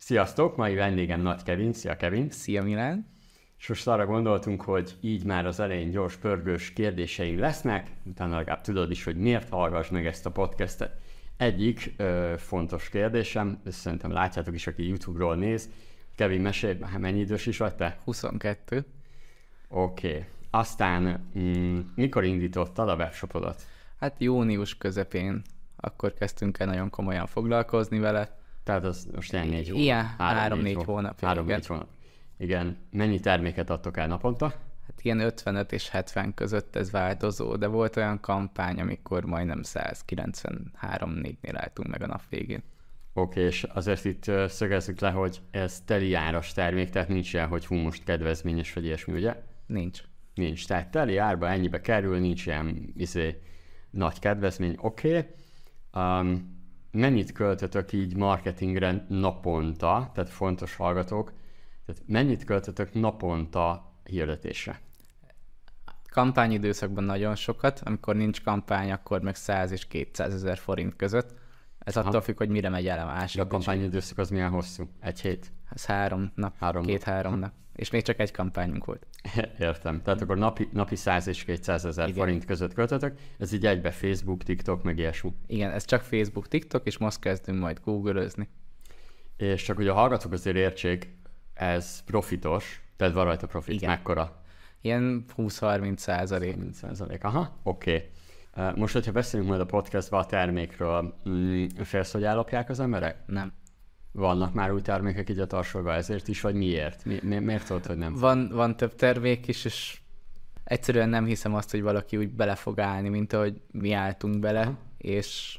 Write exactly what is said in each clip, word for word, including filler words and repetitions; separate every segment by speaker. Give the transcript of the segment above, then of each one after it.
Speaker 1: Sziasztok! Mai vendégem Nagy Kevin. Szia, Kevin!
Speaker 2: Szia, Milán!
Speaker 1: És most arra gondoltunk, hogy így már az elején gyors, pörgős kérdéseink lesznek, utána legalább tudod is, hogy miért hallgass meg ezt a podcastet. Egyik ö, fontos kérdésem, ezt szerintem látjátok is, aki YouTube-ról néz. Kevin, mesélj, mennyi idős is vagy te?
Speaker 2: huszonkettő.
Speaker 1: Oké. Okay. Aztán mm, mikor indítottad a webshopodat?
Speaker 2: Hát június közepén, akkor kezdtünk el nagyon komolyan foglalkozni vele.
Speaker 1: Tehát az most ilyen négy hónap?
Speaker 2: Igen, három-négy hónap.
Speaker 1: Három-négy hónap. Igen. Mennyi terméket adtok el naponta?
Speaker 2: Hát ilyen ötvenöt és hetven között ez változó, de volt olyan kampány, amikor majdnem száz kilencvenhárom négynél álltunk meg a nap végén.
Speaker 1: Oké, okay, és azért itt szögezzük le, hogy ez teli áras termék, tehát nincs ilyen, hogy hú, most kedvezményes vagy ilyesmi, ugye?
Speaker 2: Nincs.
Speaker 1: Nincs. Tehát teli árba ennyibe kerül, nincs ilyen izé, nagy kedvezmény. Oké. Okay. Um, mennyit költötök így marketingre naponta, tehát fontos hallgatók, tehát mennyit költötök naponta hirdetésre?
Speaker 2: Kampányidőszakban nagyon sokat, amikor nincs kampány, akkor meg száz és kétszázezer forint között. Ez attól ha. függ, hogy mire megy el a másik.
Speaker 1: A kampányidőszak az milyen hosszú? Egy hét?
Speaker 2: Ez három nap, három két-három nap. És még csak egy kampányunk volt.
Speaker 1: Értem. Tehát akkor napi, napi száz és kétszázezer forint között költötök. Ez így egybe Facebook, TikTok, meg ilyesmi.
Speaker 2: Igen, ez csak Facebook, TikTok, és most kezdünk majd Google-özni.
Speaker 1: És csak hogy a hallgatók azért értsék, ez profitos, tehát van rajta profit.
Speaker 2: Igen.
Speaker 1: Mekkora?
Speaker 2: Ilyen húsz-harminc százalék.
Speaker 1: harminc százalék, aha, oké. Okay. Most, hogyha beszélünk majd a podcastban a termékről, mm, félsz, hogy ellopják az emberek?
Speaker 2: Nem.
Speaker 1: Vannak már új termékek így a tarsolva ezért is, vagy miért? Mi, mi, miért tudod, hogy nem?
Speaker 2: Van, van több termék is, és egyszerűen nem hiszem azt, hogy valaki úgy bele fog állni, mint ahogy mi álltunk bele, ha. és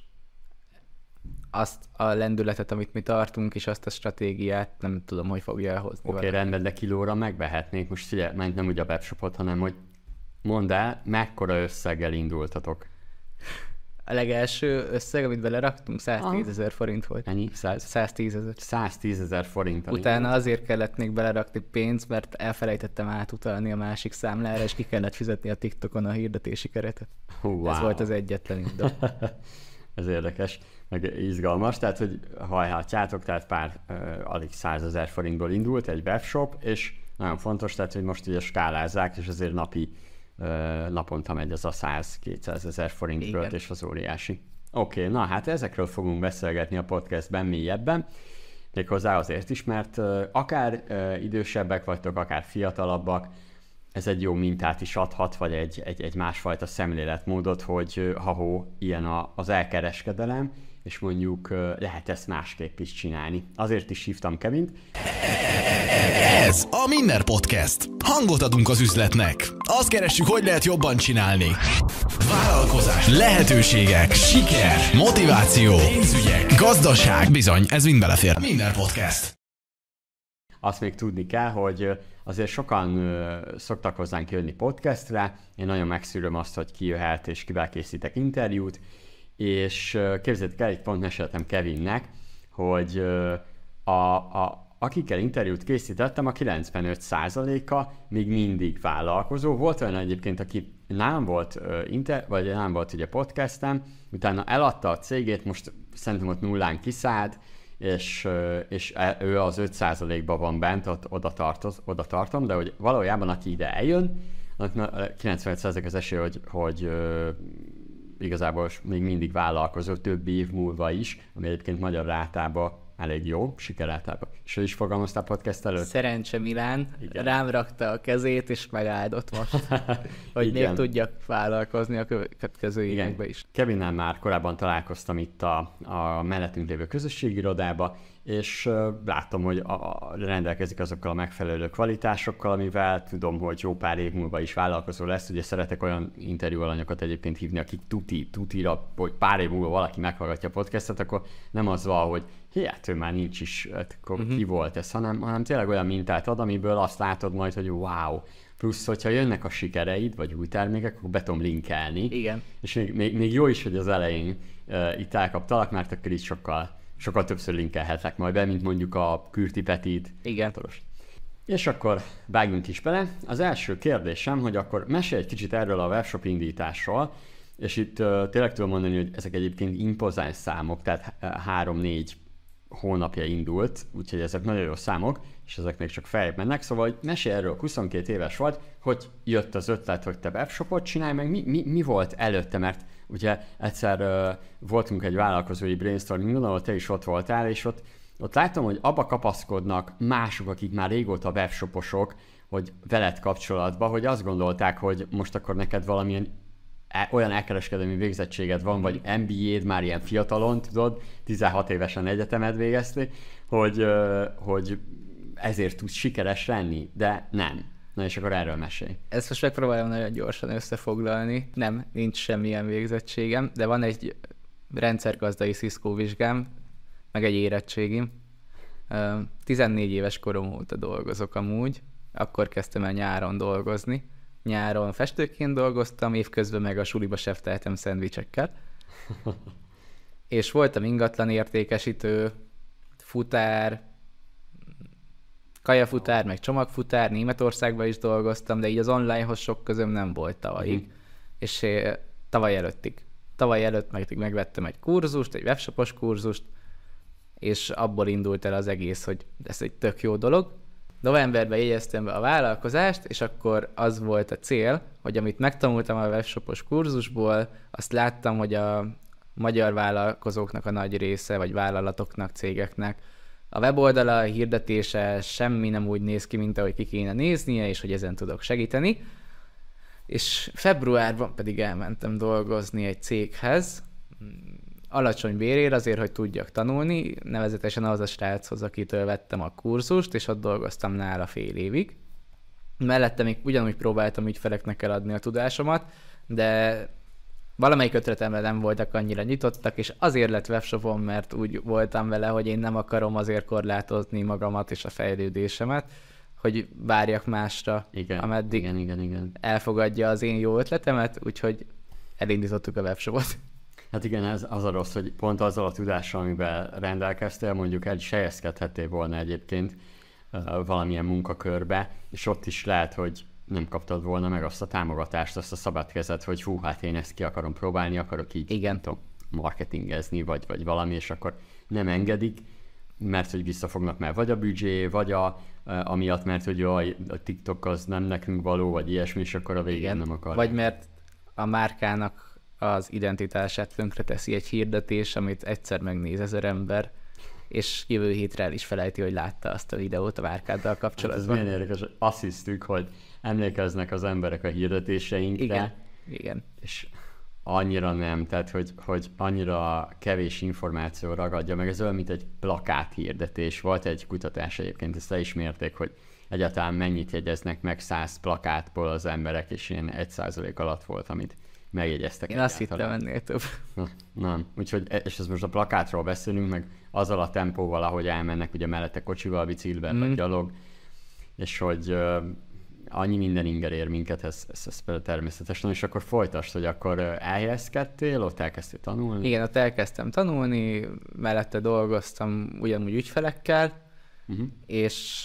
Speaker 2: azt a lendületet, amit mi tartunk, és azt a stratégiát nem tudom, hogy fogja elhozni.
Speaker 1: Oké, okay, rendben, de kilóra megvehetnék. Most figyelj, nem ugye a webshopot, hanem hogy mondd el, mekkora összeggel indultatok?
Speaker 2: A legelső összeg, amit beleraktunk, száztízezer forint volt.
Speaker 1: Ennyi?
Speaker 2: száztízezer.
Speaker 1: száztízezer forint.
Speaker 2: Utána volt. Azért kellett még belerakni pénzt, mert elfelejtettem átutalni a másik számlára, és ki kellett fizetni a TikTokon a hirdetési keretet.
Speaker 1: Wow.
Speaker 2: Ez volt az egyetlen indok.
Speaker 1: Ez érdekes, meg izgalmas, tehát hogy hajhatjátok, tehát pár uh, alig százezer forintból indult egy webshop, és nagyon fontos, tehát hogy most ugye skálázzák, és azért napi uh, naponta megy ez a száz-kétszázezer forint költés, az óriási. Oké, okay, na hát ezekről fogunk beszélgetni a podcastben mélyebben, méghozzá azért is, mert uh, akár uh, idősebbek vagytok, akár fiatalabbak, ez egy jó mintát is adhat, vagy egy, egy, egy másfajta szemléletmódot, hogy ha-hó, ilyen a, az elkereskedelem, és mondjuk lehet ezt másképp is csinálni. Azért is hívtam Kevint.
Speaker 3: Ez a Minner Podcast. Hangot adunk az üzletnek. Azt keressük, hogy lehet jobban csinálni. Vállalkozás, lehetőségek, siker, motiváció, pénzügyek, gazdaság. Bizony, ez mind belefér. Minner Podcast.
Speaker 1: Azt még tudni kell, hogy azért sokan ö, szoktak hozzánk jönni podcastre, én nagyon megszűröm azt, hogy ki jöhet és kivel készítek interjút, és ö, képzeljétek el, egy pont meséltem Kevinnek, hogy ö, a, a, akikkel interjút készítettem, a kilencvenöt százaléka még mindig vállalkozó. Volt olyan egyébként, aki nálam volt, ö, inter, vagy nálam volt ugye podcastem, utána eladta a cégét, most szerintem ott nullán kiszállt, és, és ő az öt százalékban van bent, ott oda, tartoz, oda tartom, de hogy valójában aki ide eljön, kilencvenöt százalék az esély, hogy, hogy uh, igazából még mindig vállalkozó több év múlva is, ami egyébként magyar rátában elég jó, sikerrátában. És ő is fogalmaztál podcast előtt?
Speaker 2: Szerencse Milán, igen. Rám rakta a kezét, és megáldott most, hogy még tudjak vállalkozni a következő években is.
Speaker 1: Kevinnel már korábban találkoztam itt a, a mellettünk lévő közösségi irodába, és uh, láttam, hogy a, a, rendelkezik azokkal a megfelelő kvalitásokkal, amivel tudom, hogy jó pár év múlva is vállalkozó lesz. Ugye szeretek olyan interjú alanyokat egyébként hívni, akik tuti, tutira, hogy pár év múlva valaki meghallgatja a podcastet, akkor nem az van, hogy hát ő már nincs is, akkor uh-huh. ki volt ez, hanem, hanem tényleg olyan mintát ad, amiből azt látod majd, hogy wow. Plusz, hogyha jönnek a sikereid, vagy új termékek, akkor be tudom linkelni.
Speaker 2: Igen.
Speaker 1: És még, még, még jó is, hogy az elején uh, itt elkaptalak, mert akkor így sokkal sokkal többször linkelhetek majd be, mint mondjuk a Kürti Petit.
Speaker 2: Igen.
Speaker 1: És akkor vágjunk is bele. Az első kérdésem, hogy akkor mesélj egy kicsit erről a webshop indításról, és itt uh, tényleg tudom mondani, hogy ezek egyébként impozáns számok, tehát három-négy hónapja indult, úgyhogy ezek nagyon jó számok, és ezek még csak feljebb mennek, szóval hogy mesélj erről, huszonkét éves vagy, hogy jött az ötlet, hogy te webshopot csinálj, meg mi, mi, mi volt előtte, mert ugye egyszer uh, voltunk egy vállalkozói brainstorming, ahol te is ott voltál, és ott, ott láttam, hogy abba kapaszkodnak mások, akik már régóta webshoposok, hogy veled kapcsolatban, hogy azt gondolták, hogy most akkor neked valamilyen olyan elkereskedelmi végzettséged van, vagy em bé á-d már ilyen fiatalon, tudod, tizenhat évesen egyetemet végeztél, hogy, hogy ezért tudsz sikeres lenni, de nem. Na és akkor erről mesélj.
Speaker 2: Ezt most megpróbálom nagyon gyorsan összefoglalni. Nem, nincs semmilyen végzettségem, de van egy rendszergazdai Cisco vizsgám, meg egy érettségim. tizennégy éves korom óta dolgozok amúgy, akkor kezdtem el nyáron dolgozni. Nyáron festőként dolgoztam, évközben meg a suliba sefteltem szendvicsekkel. És voltam ingatlan értékesítő, futár, kajafutár, meg csomagfutár, Németországban is dolgoztam, de így az onlinehoz sok közöm nem volt tavalyig. Mm. És tavaly előttig. Tavaly előtt meg megvettem egy kurzust, egy webshopos kurzust, és abból indult el az egész, hogy ez egy tök jó dolog. Novemberben jegyeztem be a vállalkozást, és akkor az volt a cél, hogy amit megtanultam a webshopos kurzusból, azt láttam, hogy a magyar vállalkozóknak a nagy része, vagy vállalatoknak, cégeknek a weboldala, a hirdetése semmi nem úgy néz ki, mint ahogy ki kéne néznie, és hogy ezen tudok segíteni. És februárban pedig elmentem dolgozni egy céghez, alacsony bérért azért, hogy tudjak tanulni, nevezetesen az a sráchoz, akitől vettem a kurzust, és ott dolgoztam nála fél évig. Mellette még ugyanúgy próbáltam ügyfeleknek eladni a tudásomat, de valamelyik ötletemre nem voltak annyira nyitottak, és azért lett webshopom, mert úgy voltam vele, hogy én nem akarom azért korlátozni magamat és a fejlődésemet, hogy várjak másra,
Speaker 1: igen,
Speaker 2: ameddig
Speaker 1: igen, igen, igen.
Speaker 2: elfogadja az én jó ötletemet, úgyhogy elindítottuk a webshopot.
Speaker 1: Hát igen, ez az a rossz, hogy pont azzal a tudással, amivel rendelkeztél, mondjuk el is helyezkedhettél volna egyébként uh, valamilyen munkakörbe, és ott is lehet, hogy nem kaptad volna meg azt a támogatást, azt a szabad kezet, hogy hú, hát én ezt ki akarom próbálni, akarok így
Speaker 2: igen.
Speaker 1: tudom, marketingezni, vagy, vagy valami, és akkor nem engedik, mert hogy visszafognak már vagy a büdzsé, vagy a, uh, amiatt, mert hogy jaj, a TikTok az nem nekünk való, vagy ilyesmi, és akkor a végén igen. nem akar.
Speaker 2: Vagy mert a márkának az identitását tönkreteszi egy hirdetés, amit egyszer megnéz ezer ember, és jövő hétre el is felejti, hogy látta azt a videót a márkáddal kapcsolatban.
Speaker 1: Hát ez milyen érdekes, azt hisztük, hogy emlékeznek az emberek a hirdetéseinkre.
Speaker 2: Igen, igen.
Speaker 1: És annyira nem, tehát hogy, hogy annyira kevés információ ragadja meg. Ez olyan, mint egy plakát hirdetés. Volt egy kutatás egyébként, ezt elismerték, hogy egyáltalán mennyit jegyeznek meg száz plakátból az emberek, és ilyen egy százalék alatt volt, amit megjegyeztek.
Speaker 2: Én azt hittem ennél több.
Speaker 1: Na, nem. Úgyhogy, és ez most a plakátról beszélünk, meg azzal a tempóval, ahogy elmennek, ugye mellette kocsival, biciklivel, mm. vagy gyalog, és hogy uh, annyi minden inger ér minket, ez, ez, ez például természetes. Na, és akkor folytasd, hogy akkor elhelyezkedtél, ott elkezdtél tanulni?
Speaker 2: Igen, ott elkezdtem tanulni, mellette dolgoztam ugyanúgy ügyfelekkel, uh-huh. és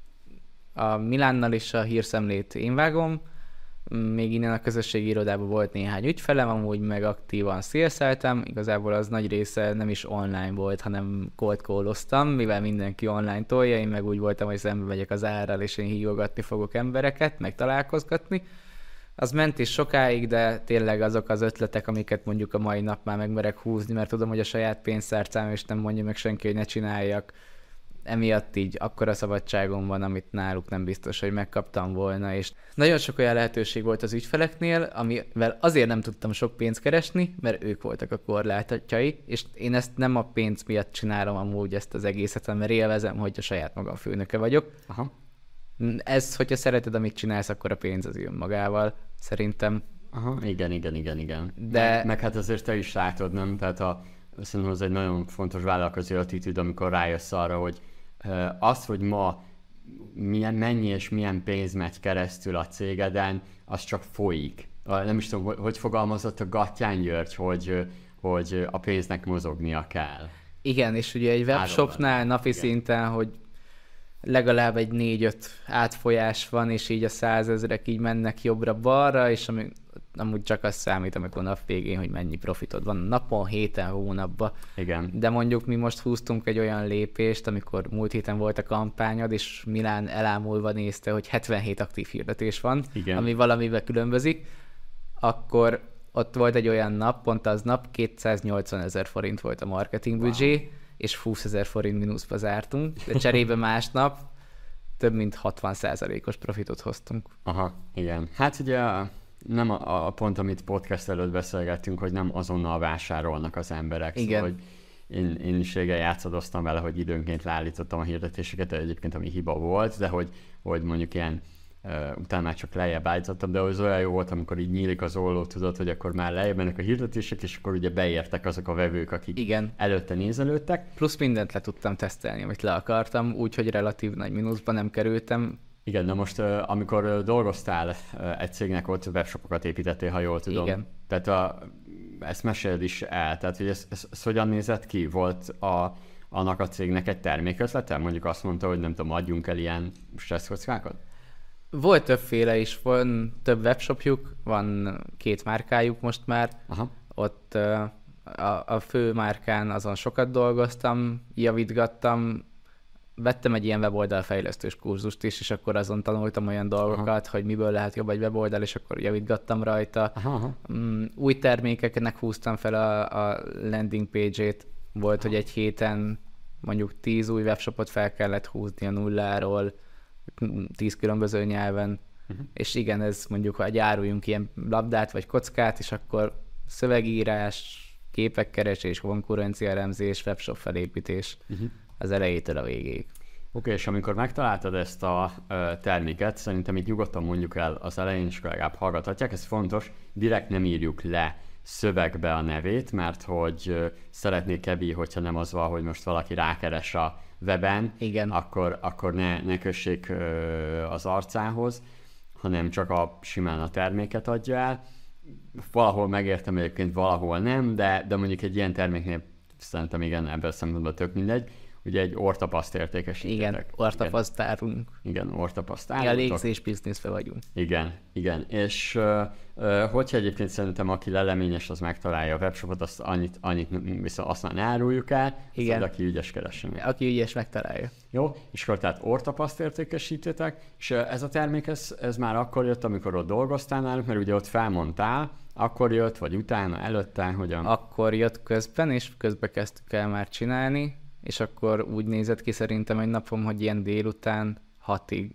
Speaker 2: a Milánnal is a hírszemlét én vágom, még innen a közösségi irodában volt néhány ügyfelem, amúgy meg aktívan szélszeltem, igazából az nagy része nem is online volt, hanem cold call-oztam, mivel mindenki online tolja, én meg úgy voltam, hogy szembe megyek az árral, és én hívogatni fogok embereket, meg találkozgatni. Az ment is sokáig, de tényleg azok az ötletek, amiket mondjuk a mai nap már megmerek húzni, mert tudom, hogy a saját pénztárcám, és nem mondja meg senki, hogy ne csináljak. Emiatt így akkora szabadságom van, amit náluk nem biztos, hogy megkaptam volna, és nagyon sok olyan lehetőség volt az ügyfeleknél, amivel azért nem tudtam sok pénzt keresni, mert ők voltak a korlátjai, és én ezt nem a pénz miatt csinálom amúgy ezt az egészet, mert élvezem, hogy a saját magam főnöke vagyok. Aha. Ez, hogyha szereted, amit csinálsz, akkor a pénz az jön magával, szerintem.
Speaker 1: Aha, igen, igen, igen, igen.
Speaker 2: De...
Speaker 1: Meg, meg hát azért te is látod, nem? Tehát a, szerintem az egy nagyon fontos vállalkozó attitűd, amikor rájössz arra, hogy az, hogy ma milyen, mennyi és milyen pénz megy keresztül a cégeden, az csak folyik. Nem is tudom, hogy fogalmazott a Gattyán György, hogy, hogy a pénznek mozognia kell.
Speaker 2: Igen, és ugye egy webshopnál napi igen. szinten, hogy legalább egy négy-öt átfolyás van, és így a százezrek így mennek jobbra-balra, és ami amúgy csak az számít, amikor nap végén, hogy mennyi profitod van napon, héten, hónapban.
Speaker 1: Igen.
Speaker 2: De mondjuk mi most húztunk egy olyan lépést, amikor múlt héten volt a kampányod, és Milán elámulva nézte, hogy hetvenhét aktív hirdetés van,
Speaker 1: Igen.
Speaker 2: ami valamivel különbözik, akkor ott volt egy olyan nap, pont aznap kétszáznyolcvan ezer forint volt a marketing büdzsé, wow. és húszezer forint mínuszba zártunk, de cserébe másnap több mint hatvan százalékos profitot hoztunk.
Speaker 1: Aha, igen. Hát ugye nem a, a pont, amit podcast előtt beszélgettünk, hogy nem azonnal vásárolnak az emberek.
Speaker 2: Igen.
Speaker 1: Szóval, hogy én, én is régen játszadoztam vele, hogy időnként leállítottam a hirdetéseket, egyébként ami hiba volt, de hogy, hogy mondjuk ilyen Uh, utána már csak lejjebb állítottam, de az olyan jó volt, amikor így nyílik az olló, tudod, hogy akkor már lejjebb mennek a hirdetések, és akkor ugye beértek azok a vevők, akik
Speaker 2: Igen.
Speaker 1: előtte nézelődtek.
Speaker 2: Plusz mindent le tudtam tesztelni, amit le akartam, úgyhogy relatív nagy mínuszban nem kerültem.
Speaker 1: Igen, de most uh, amikor uh, dolgoztál uh, egy cégnek, ott webshopokat építettél, ha jól tudom.
Speaker 2: Igen.
Speaker 1: Tehát a, ezt meséld is el, tehát hogy ez, ez, ez hogyan nézett ki? Volt a, annak a cégnek egy termékötlete? Mondjuk azt mondta, hogy nem tudom, adjunk el ilyen stresszkockákat?
Speaker 2: Volt többféle is, van több webshopjuk, van két márkájuk most már.
Speaker 1: Aha.
Speaker 2: Ott uh, a, a fő márkán azon sokat dolgoztam, javítgattam, vettem egy ilyen weboldalfejlesztős kurzust is, és akkor azon tanultam olyan dolgokat, aha. hogy miből lehet jobb egy weboldal, és akkor javítgattam rajta. Aha, aha. Um, új termékeknek húztam fel a, a landing page-ét. Volt, aha. hogy egy héten mondjuk tíz új webshopot fel kellett húzni a nulláról, tíz különböző nyelven, uh-huh. és igen, ez mondjuk, ha áruljunk ilyen labdát vagy kockát, és akkor szövegírás, képek keresés, konkurenciaelemzés, webshop felépítés uh-huh. az elejétől a végéig.
Speaker 1: Oké, okay, és amikor megtaláltad ezt a uh, terméket, szerintem itt nyugodtan mondjuk el az elején, és legalább hallgathatják, ez fontos, direkt nem írjuk le szövegbe a nevét, mert hogy uh, szeretnék Kebi, hogyha nem az van, hogy most valaki rákeres a weben,
Speaker 2: igen.
Speaker 1: akkor, akkor ne, ne kössék uh, az arcához, hanem csak a, simán a terméket adja el. Valahol megértem egyébként, valahol nem, de, de mondjuk egy ilyen terméknél szerintem igen, ebből szempontból tök mindegy. Ugye egy orrtapaszt értékesítetek.
Speaker 2: Igen, orrtapaszt árunk.
Speaker 1: Igen, orrtapaszt árunk.
Speaker 2: Ja, légzés bizniszbe vagyunk.
Speaker 1: Igen, igen. És uh, uh, hogyha egyébként szerintem aki leleményes, az megtalálja a webshopot, azt annyit, annyit viszont azt már ne áruljuk el,
Speaker 2: igen.
Speaker 1: Szóval, aki ügyes keressen.
Speaker 2: Aki ügyes, megtalálja.
Speaker 1: Jó, és akkor tehát orrtapaszt értékesítetek, és uh, ez a termék, ez, ez már akkor jött, amikor ott dolgoztál náluk, mert ugye ott felmondtál, akkor jött, vagy utána, előtte, hogyan?
Speaker 2: Akkor jött közben, és közben kezdtük el már csinálni, és akkor úgy nézett ki szerintem egy napom, hogy ilyen délután hatig,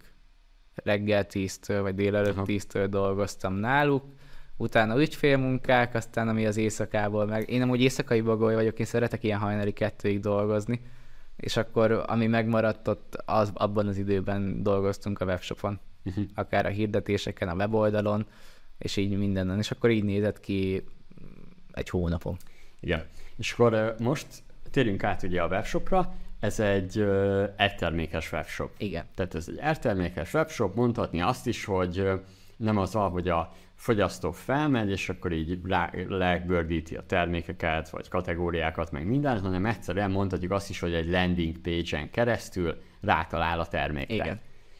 Speaker 2: reggel tíztől, vagy délelőtt tíztől dolgoztam náluk, utána ügyfélmunkák, aztán ami az éjszakából meg... Én amúgy éjszakai bagoly vagyok, én szeretek ilyen hajnali kettőig dolgozni, és akkor ami megmaradt ott, az, abban az időben dolgoztunk a webshopon, uh-huh. akár a hirdetéseken, a weboldalon, és így mindenen, és akkor így nézett ki egy hónapon.
Speaker 1: Igen, és akkor most térjünk át ugye a webshopra, ez egy uh, egytermékes webshop.
Speaker 2: Igen.
Speaker 1: Tehát ez egy egytermékes webshop, mondhatni azt is, hogy uh, nem az, hogy a fogyasztó felmegy, és akkor így legördíti a termékeket, vagy kategóriákat, meg mindent, hanem egyszerűen mondhatjuk azt is, hogy egy landing page-en keresztül rátalál a termékre.
Speaker 2: Igen.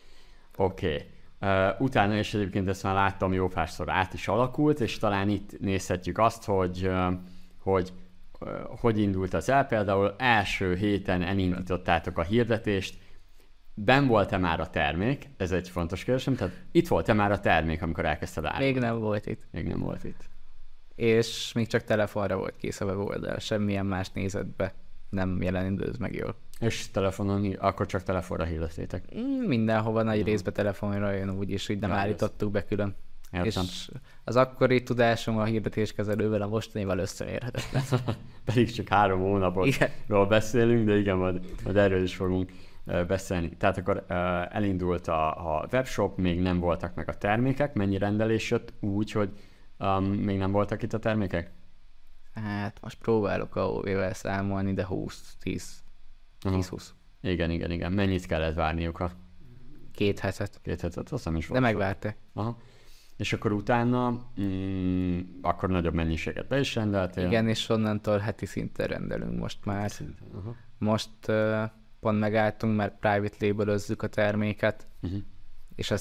Speaker 1: Oké. Okay. Uh, utána is egyébként ezt már láttam jó párszor át is alakult, és talán itt nézhetjük azt, hogy, uh, hogy uh, hogy indult az el. Például első héten elindítottátok a hirdetést, benn volt-e már a termék? Ez egy fontos kérdésem. Tehát itt volt-e már a termék, amikor elkezdted árulni?
Speaker 2: Még nem volt itt.
Speaker 1: Még nem volt itt.
Speaker 2: És még csak telefonra volt kész a weboldal, semmilyen más nézetbe nem jelenítőz meg jól.
Speaker 1: És telefonon, akkor csak telefonra hirdettétek?
Speaker 2: Mindenhova nagy uh-huh. részbe telefonra jön, úgyis így nem ja, állítottuk be külön.
Speaker 1: Értem.
Speaker 2: És az akkori tudásom a hirdetéskezelővel a mostanival összeérhetetlen.
Speaker 1: Pedig csak három hónapról beszélünk, de igen, majd, majd erről is fogunk beszélni. Tehát akkor uh, elindult a, a webshop, még nem voltak meg a termékek. Mennyi rendelés jött úgy, hogy um, még nem voltak itt a termékek?
Speaker 2: Hát most próbálok a ó vé-vel számolni, de húsz, tíz, tíz-húsz.
Speaker 1: Igen, igen, igen. Mennyit kellett várniuk a...
Speaker 2: Két hetet.
Speaker 1: Két hetet, azt nem is
Speaker 2: volt. De megvárták.
Speaker 1: Aha. És akkor utána mm, akkor nagyobb mennyiséget be is rendeltél?
Speaker 2: Igen, és onnantól heti szinten rendelünk most már.
Speaker 1: Aha.
Speaker 2: Most uh, pont megálltunk, mert private label-özzük a terméket, uh-huh. és ezt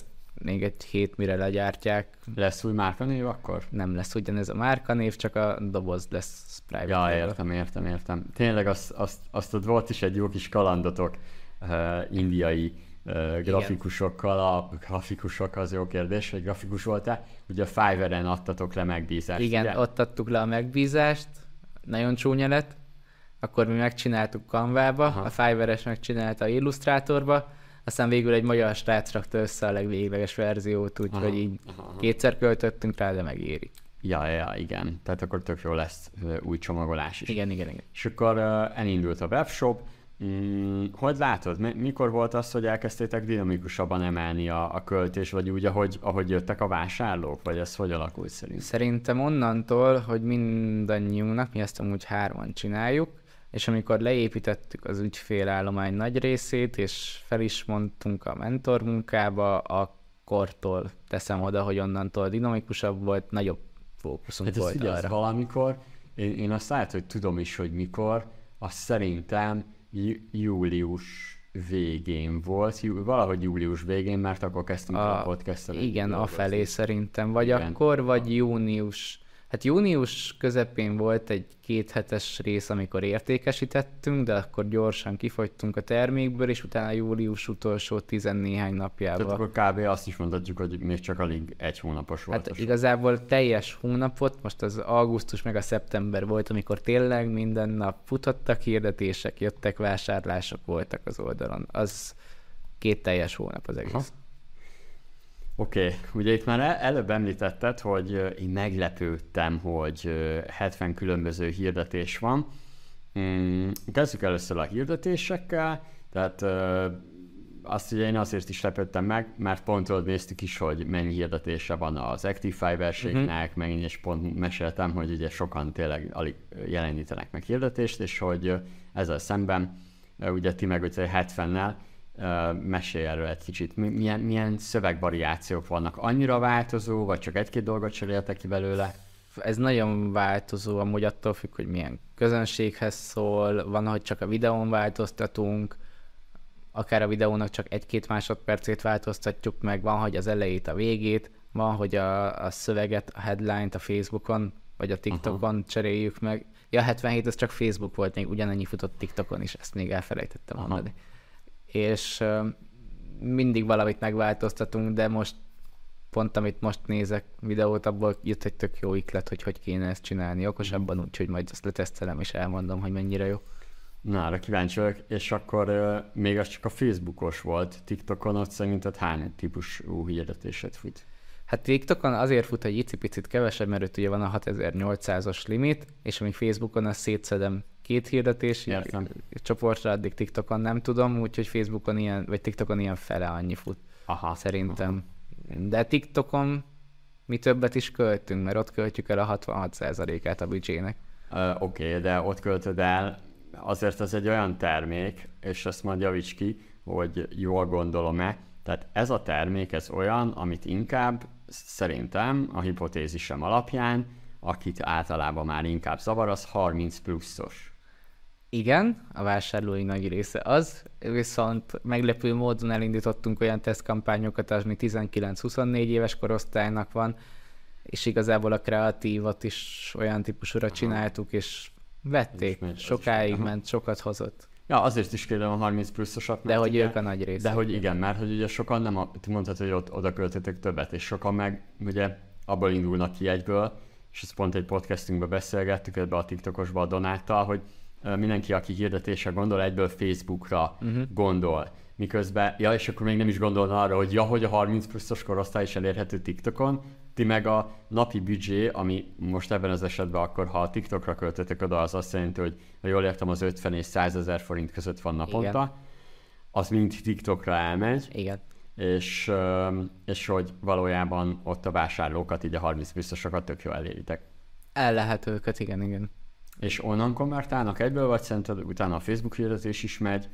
Speaker 2: még egy hét mire legyártják.
Speaker 1: Lesz új márkanév akkor?
Speaker 2: Nem lesz ugyanez a márkanév, csak a doboz lesz private.
Speaker 1: Ja, értem, értem, értem. Tényleg azt, azt, azt ott volt is egy jó kis kalandotok uh, indiai uh, grafikusokkal, a grafikusok az jó kérdés, hogy grafikus voltál, ugye a Fiverr-en adtatok le megbízást.
Speaker 2: Igen,
Speaker 1: ugye?
Speaker 2: ott adtuk le a megbízást, nagyon csúnya lett, akkor mi megcsináltuk Canvába, a Fiverr-es megcsinálta Illustratorba, aztán végül egy magyar srác rakta össze a legvégleges verziót, úgyhogy így aha. kétszer költöttünk rá, de megéri.
Speaker 1: Ja, ja, igen. Tehát akkor tök jó lesz új csomagolás is.
Speaker 2: Igen, igen, igen.
Speaker 1: És akkor uh, elindult a webshop. Mm, hogy látod, mikor volt az, hogy elkezdtétek dinamikusabban emelni a, a költés, vagy úgy, ahogy, ahogy jöttek a vásárlók, vagy ez hogy alakult szerint?
Speaker 2: Szerintem onnantól, hogy mindannyiunknak, mi ezt amúgy hárman csináljuk, és amikor leépítettük az ügyfélállomány nagy részét, és fel is mondtunk a mentor munkába, akkortól teszem oda, hogy onnantól dinamikusabb volt, nagyobb fókuszunk
Speaker 1: hát
Speaker 2: volt
Speaker 1: ez
Speaker 2: arra.
Speaker 1: Valamikor, én, én azt lehet, hogy tudom is, hogy mikor, azt szerintem jú- július végén volt, jú- valahogy július végén, mert akkor kezdtünk a, a podcastot.
Speaker 2: Igen, afelé szerintem, vagy
Speaker 1: igen.
Speaker 2: akkor, vagy június. Hát június közepén volt egy kéthetes rész, amikor értékesítettünk, de akkor gyorsan kifogytunk a termékből, és utána július utolsó tizennéhány napjában.
Speaker 1: Tehát akkor kb. Azt is mondhatjuk, hogy még csak alig egy hónapos volt.
Speaker 2: Hát igazából teljes hónapot, most az augusztus meg a szeptember volt, amikor tényleg minden nap futottak hirdetések, jöttek vásárlások voltak az oldalon. Az két teljes hónap az egész. Aha.
Speaker 1: Oké, okay. Ugye itt már előbb említetted, hogy én meglepődtem, hogy hetven különböző hirdetés van. Kezdjük először a hirdetésekkel, tehát azt ugye én azért is lepődtem meg, mert pont ott néztük is, hogy mennyi hirdetése van az Actify versenynek, uh-huh. megint és pont meséltem, hogy ugye sokan tényleg alig jelenítenek meg hirdetést, és hogy ezzel szemben ugye ti meg ugye hetvennel Uh, mesélj erről egy kicsit. Milyen, milyen szövegvariációk vannak? Annyira változó, vagy csak egy-két dolgot cseréltek ki belőle?
Speaker 2: Ez nagyon változó, amúgy attól függ, hogy milyen közönséghez szól, van, hogy csak a videón változtatunk, akár a videónak csak egy-két másodpercét változtatjuk meg, van, hogy az elejét, a végét, van, hogy a, a szöveget, a headline-t a Facebookon, vagy a TikTokon uh-huh. cseréljük meg. Ja, hetvenhét, ez csak Facebook volt, még ugyanannyi futott TikTokon is, ezt még elfelejtettem uh-huh. mondani. És uh, mindig valamit megváltoztatunk, de most pont amit most nézek videót, abból jött egy tök jó iklet, hogy hogy kéne ezt csinálni okosabban, úgyhogy majd ezt letesztelem és elmondom, hogy mennyire jó.
Speaker 1: Na, arra kíváncsi vagyok, és akkor uh, még az csak a Facebookos volt, TikTokon ott szerinted hány típusú hirdetéset fut?
Speaker 2: Hát TikTokon azért fut egy icipicit kevesebb, mert ott ugye van a hatezer-nyolcszázas limit, és amíg Facebookon azt szétszedem két hirdetés csoportra, addig TikTokon nem tudom, úgyhogy Facebookon ilyen, vagy TikTokon ilyen fele annyi fut. Aha, szerintem. Aha. De TikTokon mi többet is költünk, mert ott költjük el a hatvanhat százalékát a büdzsének.
Speaker 1: Uh, Oké, okay, de ott költöd el, azért az egy olyan termék, és ezt majd javíts ki, hogy jól gondolom-e, tehát ez a termék, ez olyan, amit inkább szerintem a hipotézisem alapján, akit általában már inkább zavar, az harminc pluszos.
Speaker 2: Igen, a vásárlói nagy része az, viszont meglepő módon elindítottunk olyan tesztkampányokat, ami tizenkilenc-huszonnégy éves korosztálynak van, és igazából a kreatívot is olyan típusúra aha. csináltuk, és vették, ment, sokáig ment, sokat hozott.
Speaker 1: Ja, azért is kérdem a harminc pluszosat.
Speaker 2: De hogy igen, ők a nagy része.
Speaker 1: De hogy igen, mert hogy ugye sokan nem, ti mondtad, hogy ott oda költöttek többet, és sokan meg ugye abból indulnak ki egyből, és ezt pont egy podcastünkben beszélgettük ebbe a TikTokosba a Donáttal, hogy mindenki, aki hirdetésre gondol, egyből Facebookra uh-huh. gondol. Miközben, ja, és akkor még nem is gondolna arra, hogy ja, hogy a harminc pluszos korosztály is elérhető TikTokon, ti meg a napi büdzsé, ami most ebben az esetben akkor, ha a TikTokra költöttek oda, az azt jelenti, hogy ha jól értem, az ötven és százezer forint között van naponta, igen. az mind TikTokra elmegy,
Speaker 2: igen.
Speaker 1: És, és hogy valójában ott a vásárlókat, így a harminc pluszоsokat tök jól eléritek.
Speaker 2: El lehet őket, igen, igen.
Speaker 1: És onnan konvertálnak egyből, vagy szerinted utána a Facebook hirdetés is megy?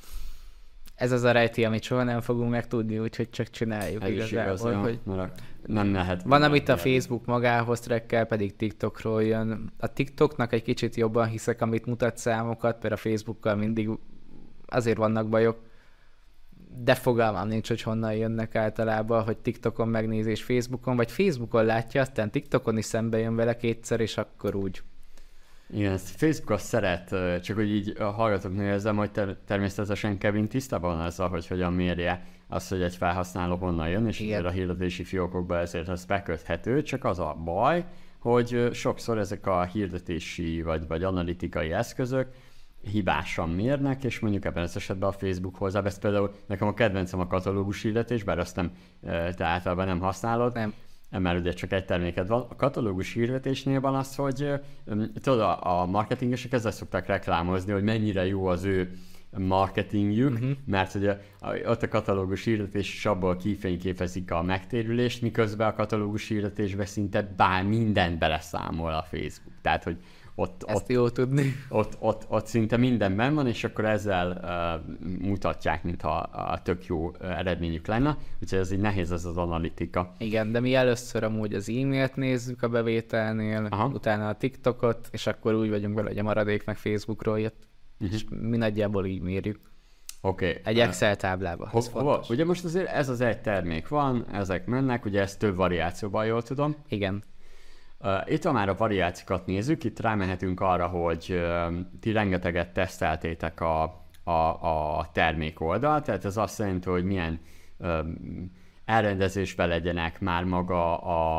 Speaker 2: Ez az a rejti, amit soha nem fogunk megtudni, úgyhogy csak csináljuk
Speaker 1: ez
Speaker 2: igazából.
Speaker 1: Igaz,
Speaker 2: hogy
Speaker 1: nem lehet.
Speaker 2: Van, amit a Facebook magához trekkel, pedig TikTokról jön. A TikToknak egy kicsit jobban hiszek, amit mutat számokat, mert a Facebookkal mindig azért vannak bajok. de fogalmam nincs, hogy honnan jönnek általában, hogy TikTokon megnézés Facebookon, vagy Facebookon látja, aztán TikTokon is szembe jön vele kétszer, és akkor úgy.
Speaker 1: Igen, ezt Facebook azt szeret, csak hogy így a hallgatóknál érzem, hogy ter- természetesen Kevin tisztában van azzal, hogy hogyan mérje azt, hogy egy felhasználó honnan jön, és a hirdetési fiókokba ezért ez beköthető, csak az a baj, hogy sokszor ezek a hirdetési vagy, vagy analitikai eszközök hibásan mérnek, és mondjuk ebben az esetben a Facebook hozzávesz. Például nekem a kedvencem a katalógus hirdetés, bár azt nem, te általában nem használod,
Speaker 2: Nem.
Speaker 1: mert ugye csak egy terméked van. A katalógus hirdetésnél van az, hogy tudod, a marketingesek ezzel szokták reklámozni, hogy mennyire jó az ő marketingjük, uh-huh. mert ugye ott a katalógus hirdetés is abból kifényképezik a megtérülést, miközben a katalógus hirdetésben szinte bár mindent beleszámol a Facebook. Tehát, hogy ott,
Speaker 2: Ezt
Speaker 1: ott,
Speaker 2: jó tudni.
Speaker 1: Ott, ott, ott szinte mindenben van, és akkor ezzel uh, mutatják, mintha a tök jó uh, eredményük lenne, úgyhogy ez így nehéz ez az analitika.
Speaker 2: Igen, de mi először amúgy az e-mailt nézzük a bevételnél, Aha. utána a TikTokot, és akkor úgy vagyunk vele, hogy a maradék meg Facebookról jött, uh-huh. és mi nagyjából így mérjük.
Speaker 1: Oké. Okay.
Speaker 2: Egy Excel táblába.
Speaker 1: Ho- hova? Ugye most azért ez az egy termék van, ezek mennek, ugye ez több variációban, jól tudom.
Speaker 2: Igen.
Speaker 1: Uh, itt, ha már a variációkat nézzük, itt rámehetünk arra, hogy uh, ti rengeteget teszteltétek a, a, a termék oldalt, tehát ez azt jelenti, hogy milyen um, elrendezésben legyenek már maga a,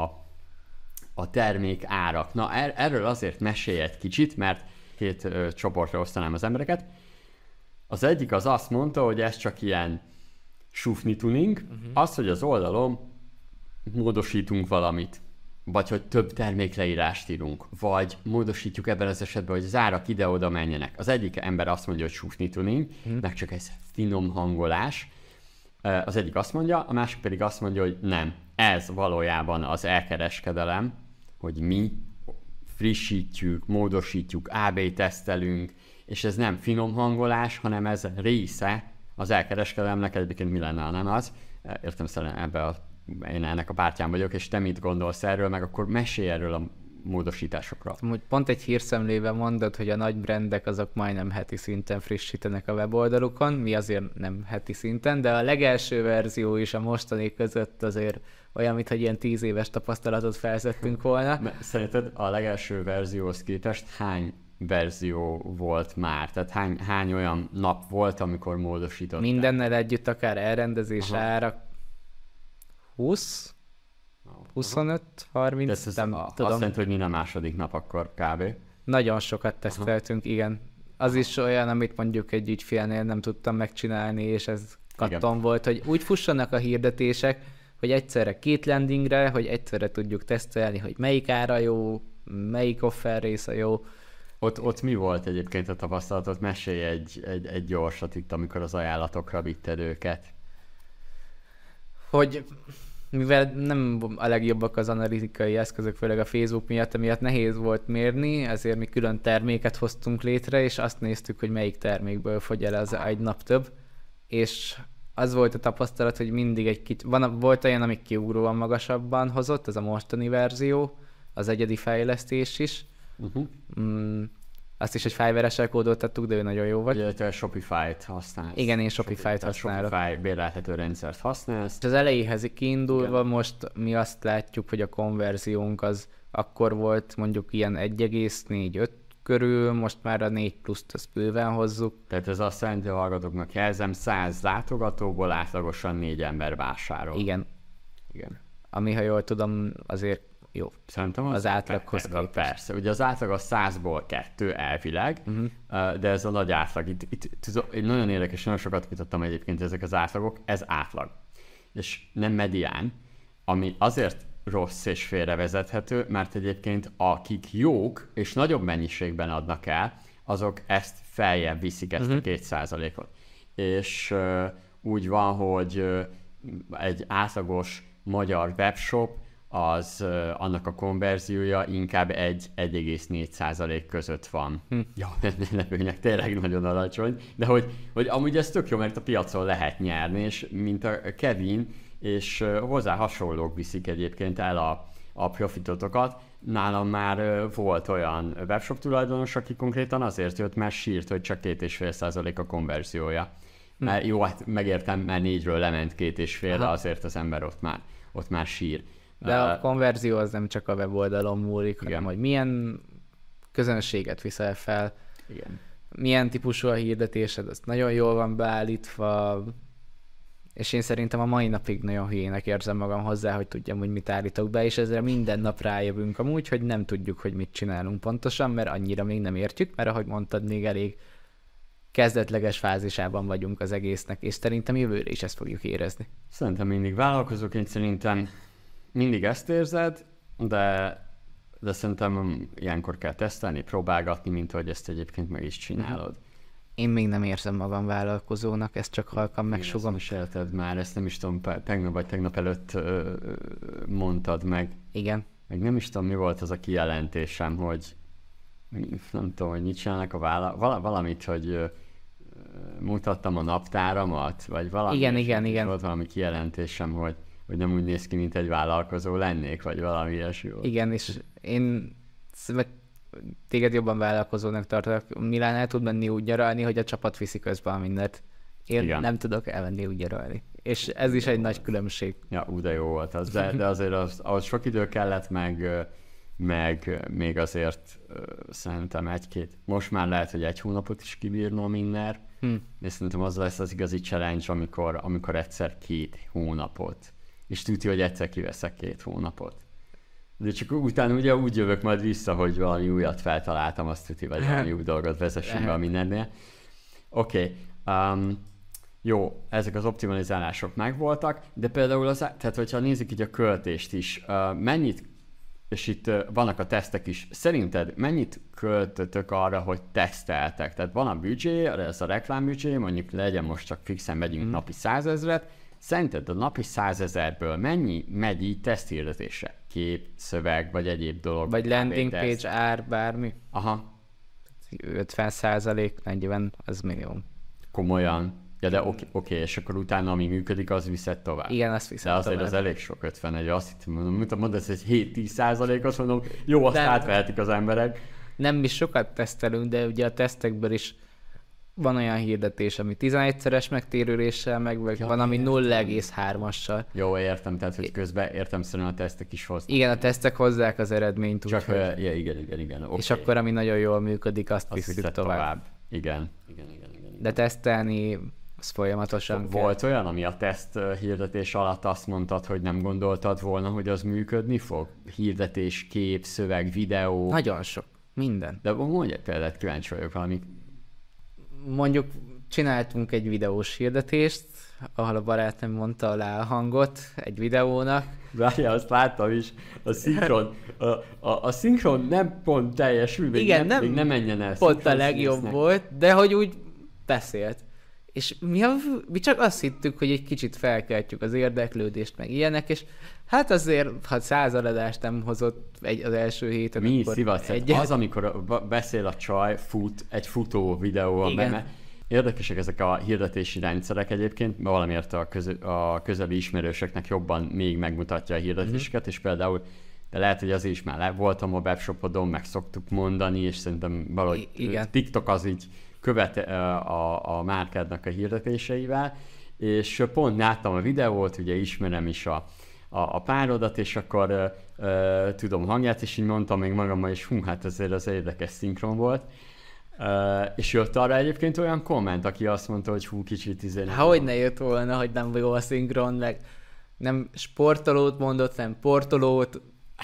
Speaker 1: a termék árak. Na, er, erről azért mesélj egy kicsit, mert két uh, csoportra osztanám az embereket. Az egyik az azt mondta, hogy ez csak ilyen sufni tuning, uh-huh. az, hogy az oldalon módosítunk valamit, vagy hogy több termékleírást írunk, vagy módosítjuk ebben az esetben, hogy az árak ide-oda menjenek. Az egyik ember azt mondja, hogy sufni tuning, hmm. meg csak ez finom hangolás. Az egyik azt mondja, a másik pedig azt mondja, hogy nem. Ez valójában az elkereskedelem, hogy mi frissítjük, módosítjuk, á bé tesztelünk, és ez nem finom hangolás, hanem ez része az elkereskedelemnek. Egyébként mi lenne, nem az? Értem szerint ebbe a én ennek a pártján vagyok, és te mit gondolsz erről, meg akkor mesélj erről a módosításokról.
Speaker 2: Pont egy hírszemlében mondod, hogy a nagy brandek azok majdnem heti szinten frissítenek a weboldalukon, mi azért nem heti szinten, de a legelső verzió is a mostani között azért olyan, mintha ilyen tíz éves tapasztalatot felszedtünk volna.
Speaker 1: Szerinted a legelső verzióhoz képest hány verzió volt már? Tehát hány, hány olyan nap volt, amikor módosították?
Speaker 2: Mindennel együtt, akár elrendezés, Aha. árak, húsz, huszonöt, harminc,
Speaker 1: ez
Speaker 2: nem
Speaker 1: a,
Speaker 2: tudom.
Speaker 1: Azt jelenti, hogy minden második nap akkor kb.
Speaker 2: Nagyon sokat teszteltünk, Aha. igen. Az Aha. is olyan, amit mondjuk egy ügyfélnél nem tudtam megcsinálni, és ez katton volt, hogy úgy fussanak a hirdetések, hogy egyszerre két landingre, hogy egyszerre tudjuk tesztelni, hogy melyik ára jó, melyik offer része jó.
Speaker 1: Ott, ott mi volt egyébként a tapasztalatot? Mesélj egy, egy, egy gyorsat itt, amikor az ajánlatokra vitted őket.
Speaker 2: Hogy mivel nem a legjobbak az analitikai eszközök, főleg a Facebook miatt, emiatt nehéz volt mérni, ezért mi külön terméket hoztunk létre, és azt néztük, hogy melyik termékből fogy el az egy nap több, és az volt a tapasztalat, hogy mindig egy kicsit, van, volt olyan, amik kiugróan magasabban hozott, ez a mostani verzió, az egyedi fejlesztés is. Uh-huh. Mm, azt is egy Fiverr-essel kódoltattuk, de ő nagyon jó vagy.
Speaker 1: Ugye, te Shopify-t használsz.
Speaker 2: Igen, én Shopify-t használok.
Speaker 1: Shopify bérelhető rendszert használsz.
Speaker 2: Az elejéhez kiindulva Igen. most mi azt látjuk, hogy a konverziónk az akkor volt mondjuk ilyen egy egész négy-öt körül, most már a négy pluszt azt bőven hozzuk.
Speaker 1: Tehát ez azt jelenti, hogy a hallgatóknak jelzem, száz látogatóból átlagosan négy ember vásárol.
Speaker 2: Igen.
Speaker 1: Igen.
Speaker 2: Ami, ha jól tudom, azért jó.
Speaker 1: Szerintem az,
Speaker 2: az átlaghoz
Speaker 1: képest. Persze, ugye az átlag a százból kettő elvileg, uh-huh. de ez a nagy átlag. Itt, itt, itt nagyon érdekes, nagyon sokat kutattam egyébként ezek az átlagok, ez átlag. És nem medián, ami azért rossz és félrevezethető, mert egyébként akik jók és nagyobb mennyiségben adnak el, azok ezt feljebb viszik ezt uh-huh. a két százalékot. És uh, úgy van, hogy uh, egy átlagos magyar webshop az uh, annak a konverziója inkább egy egész négy százalék között van. Hm. Ja, lepőnek tényleg nagyon alacsony, de hogy, hogy amúgy ez tök jó, mert a piacon lehet nyerni, és mint a Kevin, és uh, hozzá hasonlók viszik egyébként el a, a profitotokat. Nálam már uh, volt olyan webshop tulajdonos, aki konkrétan azért jött, mert sírt, hogy csak két egész öt százalék a konverziója. Mert jó, hát megértem, mert négyről lement két és fél, de azért az ember ott már, ott már sír.
Speaker 2: De a konverzió az nem csak a weboldalon múlik,
Speaker 1: igen.
Speaker 2: hanem hogy milyen közönséget viszel fel,
Speaker 1: igen.
Speaker 2: milyen típusú a hirdetésed, az nagyon jól van beállítva, és én szerintem a mai napig nagyon hülyének érzem magam hozzá, hogy tudjam, hogy mit állítok be, és ezzel minden nap rájövünk amúgy, hogy nem tudjuk, hogy mit csinálunk pontosan, mert annyira még nem értjük, mert ahogy mondtad, még elég kezdetleges fázisában vagyunk az egésznek, és szerintem jövőre is ezt fogjuk érezni.
Speaker 1: Szerintem mindig vállalkozóként szerintem mindig ezt érzed, de, de szerintem ilyenkor kell tesztelni, próbálgatni, mint hogy ezt egyébként meg is csinálod.
Speaker 2: Én még nem érzem magam vállalkozónak, ezt csak halkan megsugom.
Speaker 1: Ezt mesélted már, ezt nem is tudom, tegnap vagy tegnap előtt ö, mondtad meg.
Speaker 2: Igen.
Speaker 1: Meg nem is tudom, mi volt az a kijelentésem, hogy nem tudom, hogy mit csinálnak a vállal... Val- valamit, hogy ö, mutattam a naptáramat, vagy valami.
Speaker 2: Igen, igen, igen.
Speaker 1: Volt valami kijelentésem, hogy, hogy nem úgy néz ki, mint egy vállalkozó lennék, vagy valami ilyesmi volt.
Speaker 2: Igen, és én téged jobban vállalkozónak tartok. Milán el tud menni úgy nyaralni, hogy a csapat viszi közben a mindent. Én igen. nem tudok elmenni úgy nyaralni. És ez is egy nagy különbség.
Speaker 1: Ja, ú, de jó volt az. De, de azért az, ahhoz sok idő kellett, meg, meg még azért szerintem egy-két, most már lehet, hogy egy hónapot is kibírnom minden, hm. és szerintem az lesz az igazi challenge, amikor, amikor egyszer két hónapot. És tudja, hogy egyszer kiveszek két hónapot. De csak utána ugye úgy jövök majd vissza, hogy valami újat feltaláltam, azt tuti, vagy valami új dolgot vezessünk be a mindennél. Oké, okay. um, jó, ezek az optimalizálások megvoltak, de például az, tehát hogyha nézzük így a költést is, uh, mennyit, és itt uh, vannak a tesztek is, szerinted mennyit költötök arra, hogy teszteltek? Tehát van a büdzsé, ez a reklámbüdzsé, mondjuk legyen most csak fixen megyünk mm. napi százezret, szerinted a napi százezerből mennyi megy így teszthirdetésre? Kép, szöveg, vagy egyéb dolog?
Speaker 2: Vagy landing page, ár, bármi?
Speaker 1: Aha.
Speaker 2: ötven százalék, negyven, az minimum.
Speaker 1: Komolyan? Ja, de oké, okay, és akkor utána, ami működik, az viszed tovább.
Speaker 2: Igen, azt viszed
Speaker 1: tovább. De azért tovább. Az elég sok ötven, egy azt hittem, mondom, mint mondod, ez egy hét-tíz százalék, azt mondom, jó, azt de átvehetik az emberek.
Speaker 2: Nem mi sokat tesztelünk, de ugye a tesztekből is van olyan hirdetés, ami tizenegyszeres megtérüléssel meg, vagy ja, van, ami nulla egész hármassal.
Speaker 1: Jó, értem, tehát, hogy közben értem szerint a tesztek is hoznak.
Speaker 2: Igen, a tesztek hozzák az eredményt.
Speaker 1: Csak, úgy, uh, ja, igen, igen, igen. Okay.
Speaker 2: És akkor, ami nagyon jól működik, azt, azt visszük tovább. tovább.
Speaker 1: Igen. Igen, igen, igen, igen.
Speaker 2: De tesztelni, az folyamatosan
Speaker 1: Volt
Speaker 2: kell.
Speaker 1: olyan, ami a teszt hirdetés alatt azt mondtad, hogy nem gondoltad volna, hogy az működni fog? Hirdetés, kép, szöveg, videó.
Speaker 2: Nagyon sok. Minden.
Speaker 1: De mondj egy példát, kíváncsi vagyok valami.
Speaker 2: Mondjuk csináltunk egy videós hirdetést, ahol a barátnőm mondta alá a hangot egy videónak.
Speaker 1: Várjál, azt láttam is, a szinkron, a, a, a szinkron nem pont teljesül, még,
Speaker 2: igen,
Speaker 1: nem,
Speaker 2: nem
Speaker 1: még nem menjen el.
Speaker 2: Pont a legjobb színésznek. Volt, de hogy úgy beszélt. És mi, a, mi csak azt hittük, hogy egy kicsit felkeltjük az érdeklődést, meg ilyenek, és hát azért, ha századolást nem hozott egy, az első héten,
Speaker 1: mi
Speaker 2: akkor
Speaker 1: szivasz?
Speaker 2: egy...
Speaker 1: Az, amikor beszél a csaj, fut, egy futó videóban, mert érdekesek ezek a hirdetési rendszerek egyébként, mert valamiért a, köz, a közeli ismerősöknek jobban még megmutatja a hirdetéseket, mm-hmm. és például, de lehet, hogy azért is már voltam a webshopodon, meg szoktuk mondani, és szerintem valahogy igen. TikTok az így követ a, a márkádnak a hirdetéseivel, és pont láttam a videót, ugye ismerem is a, a, a párodat, és akkor uh, uh, tudom hangját, és így mondtam még magammal, és hú, hát ezért az érdekes szinkron volt. Uh, és jött arra egyébként olyan komment, aki azt mondta, hogy hú, kicsit izé...
Speaker 2: Há, hogy ne jött volna, hogy nem jó a szinkron, meg nem sportolót mondott, nem portolót,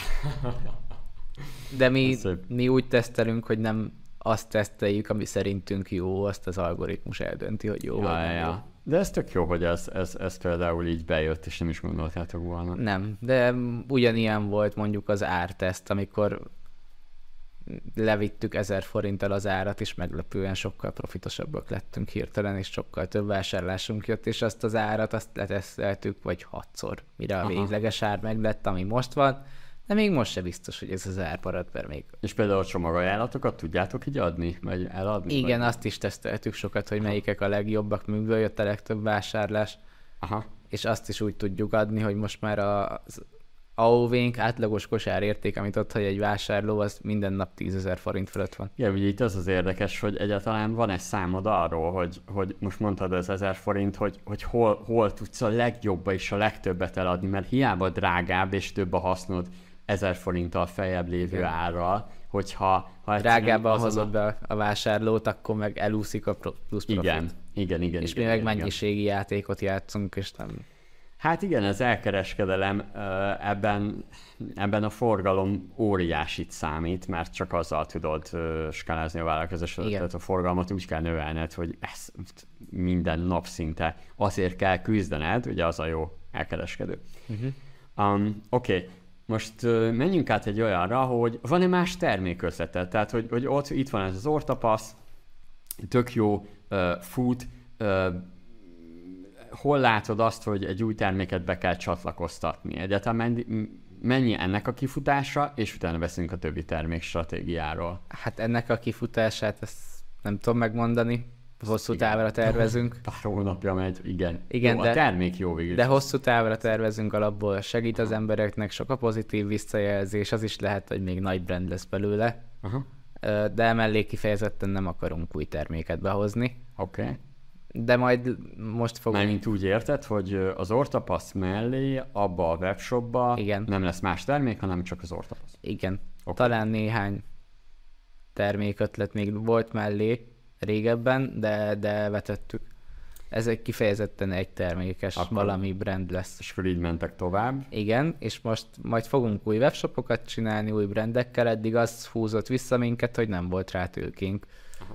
Speaker 2: de mi, mi úgy tesztelünk, hogy nem azt teszteljük, ami szerintünk jó, azt az algoritmus eldönti, hogy jó
Speaker 1: ja,
Speaker 2: vagy
Speaker 1: ja.
Speaker 2: jó.
Speaker 1: De ez tök jó, hogy ez, ez, ez például így bejött, és nem is gondoltátok volna.
Speaker 2: Nem, de ugyanilyen volt mondjuk az árteszt, amikor levittük ezer forinttal az árat, és meglepően sokkal profitosabbak lettünk hirtelen, és sokkal több vásárlásunk jött, és azt az árat azt leteszteltük, vagy hatszor, mire a végleges ár meglett, ami most van, de még most se biztos, hogy ez az ár marad, mert még...
Speaker 1: És például a csomagajánlatokat tudjátok így adni, vagy eladni?
Speaker 2: Igen,
Speaker 1: vagy?
Speaker 2: Azt is teszteltük sokat, hogy melyikek a legjobbak, miből jött a legtöbb vásárlás,
Speaker 1: aha.
Speaker 2: és azt is úgy tudjuk adni, hogy most már az á o vé-nk átlagos kosárérték, amit ott hagy egy vásárló, az minden nap tízezer forint fölött van.
Speaker 1: Igen, ugye itt az az érdekes, hogy egyáltalán van-e számod arról, hogy, hogy most mondtad az ezer forint, hogy, hogy hol, hol tudsz a legjobba és a legtöbbet eladni, mert hiába drágább és több a hasznod ezer forinttal feljebb lévő
Speaker 2: Igen.
Speaker 1: árral, hogyha... Ha
Speaker 2: Drágában
Speaker 1: azon
Speaker 2: hozod be a vásárlót, akkor meg elúszik a plusz profit.
Speaker 1: Igen, igen, igen.
Speaker 2: És
Speaker 1: igen,
Speaker 2: mi meg
Speaker 1: igen,
Speaker 2: mennyiségi igen. játékot játszunk, és nem...
Speaker 1: Hát igen, az elkereskedelem ebben, ebben a forgalom óriásit számít, mert csak azzal tudod skálázni a vállalkozásodat, tehát a forgalmat úgy kell növelned, hogy ez minden nap szinte azért kell küzdened, ugye az a jó elkereskedő. Uh-huh. Um, Oké, okay. Most uh, menjünk át egy olyanra, hogy van-e más termékötleted? Tehát, hogy, hogy ott itt van ez az orrtapasz, tök jó, uh, fut, uh, hol látod azt, hogy egy új terméket be kell csatlakoztatni? Egyáltalán mennyi ennek a kifutása, és utána beszélünk a többi termék stratégiáról.
Speaker 2: Hát ennek a kifutását ezt nem tudom megmondani, hosszú igen. távra tervezünk.
Speaker 1: Pár hónapja megy, igen.
Speaker 2: igen
Speaker 1: jó,
Speaker 2: de,
Speaker 1: a termék jó végül.
Speaker 2: De hosszú távra tervezünk alapból, segít az embereknek, sok a pozitív visszajelzés, az is lehet, hogy még nagy brand lesz belőle. Aha. De emellé kifejezetten nem akarunk új terméket behozni.
Speaker 1: Oké. Okay.
Speaker 2: De majd most fogunk...
Speaker 1: Mármint úgy érted, hogy az orrtapasz mellé, abba a webshopba igen. nem lesz más termék, hanem csak az orrtapasz.
Speaker 2: Igen. Okay. Talán néhány termékötlet még volt mellé régebben, de, de vetettük. Ez egy kifejezetten egy termékes akkor valami brand lesz.
Speaker 1: És akkor így mentek tovább.
Speaker 2: Igen, és most majd fogunk új webshopokat csinálni, új brandekkel, eddig az húzott vissza minket, hogy nem volt rá tőkénk. Aha.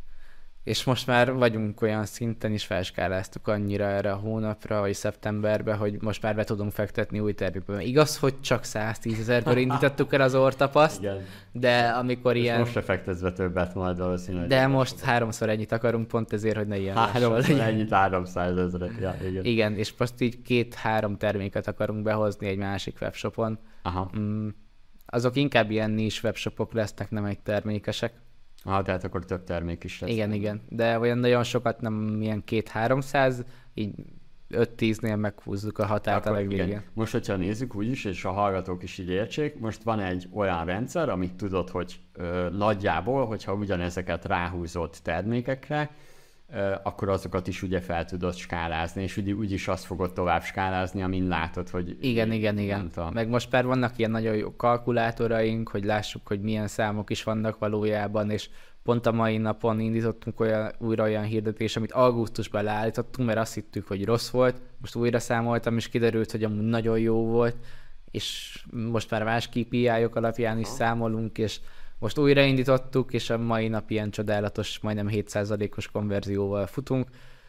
Speaker 2: És most már vagyunk olyan szinten is, felskáláztuk annyira erre a hónapra, vagy szeptemberbe, hogy most már be tudunk fektetni új termékbe. Igaz, hogy csak száztízezerből indítottuk el az orrtapaszt, igen. de amikor és ilyen...
Speaker 1: most se fektetsz be többet majd valószínűleg.
Speaker 2: De most háromszor ennyit akarunk, pont ezért, hogy ne ilyen
Speaker 1: háromszor ennyit, háromszázezret. Ja, igen.
Speaker 2: igen, és most így két-három terméket akarunk behozni egy másik webshopon. Aha. Mm, azok inkább ilyen niche webshopok lesznek, nem egy termékesek.
Speaker 1: Ah, tehát akkor több termék is lesz.
Speaker 2: Igen, igen. De olyan nagyon sokat nem ilyen két-háromszáz, így öt-tíznél meghúzzuk a határt a legvégén. Igen.
Speaker 1: Most, hogyha nézzük úgyis, és a hallgatók is így értsék, most van egy olyan rendszer, amit tudod, hogy ö, nagyjából, hogyha ugyanezeket ráhúzott termékekre, ö, akkor azokat is ugye fel tudod skálázni, és ugye úgyis azt fogod tovább skálázni, amin látod, hogy...
Speaker 2: Igen, igen, igen. A... Meg most már vannak ilyen nagyon jó kalkulátoraink, hogy lássuk, hogy milyen számok is vannak valójában, és pont a mai napon indítottunk olyan, újra olyan hirdetés, amit augusztusban leállítottunk, mert azt hittük, hogy rossz volt. Most újra számoltam, és kiderült, hogy amúgy nagyon jó volt, és most már más ká pé í-ok alapján is számolunk, és most újraindítottuk, és a mai nap ilyen csodálatos, majdnem hét százalékos konverzióval futunk.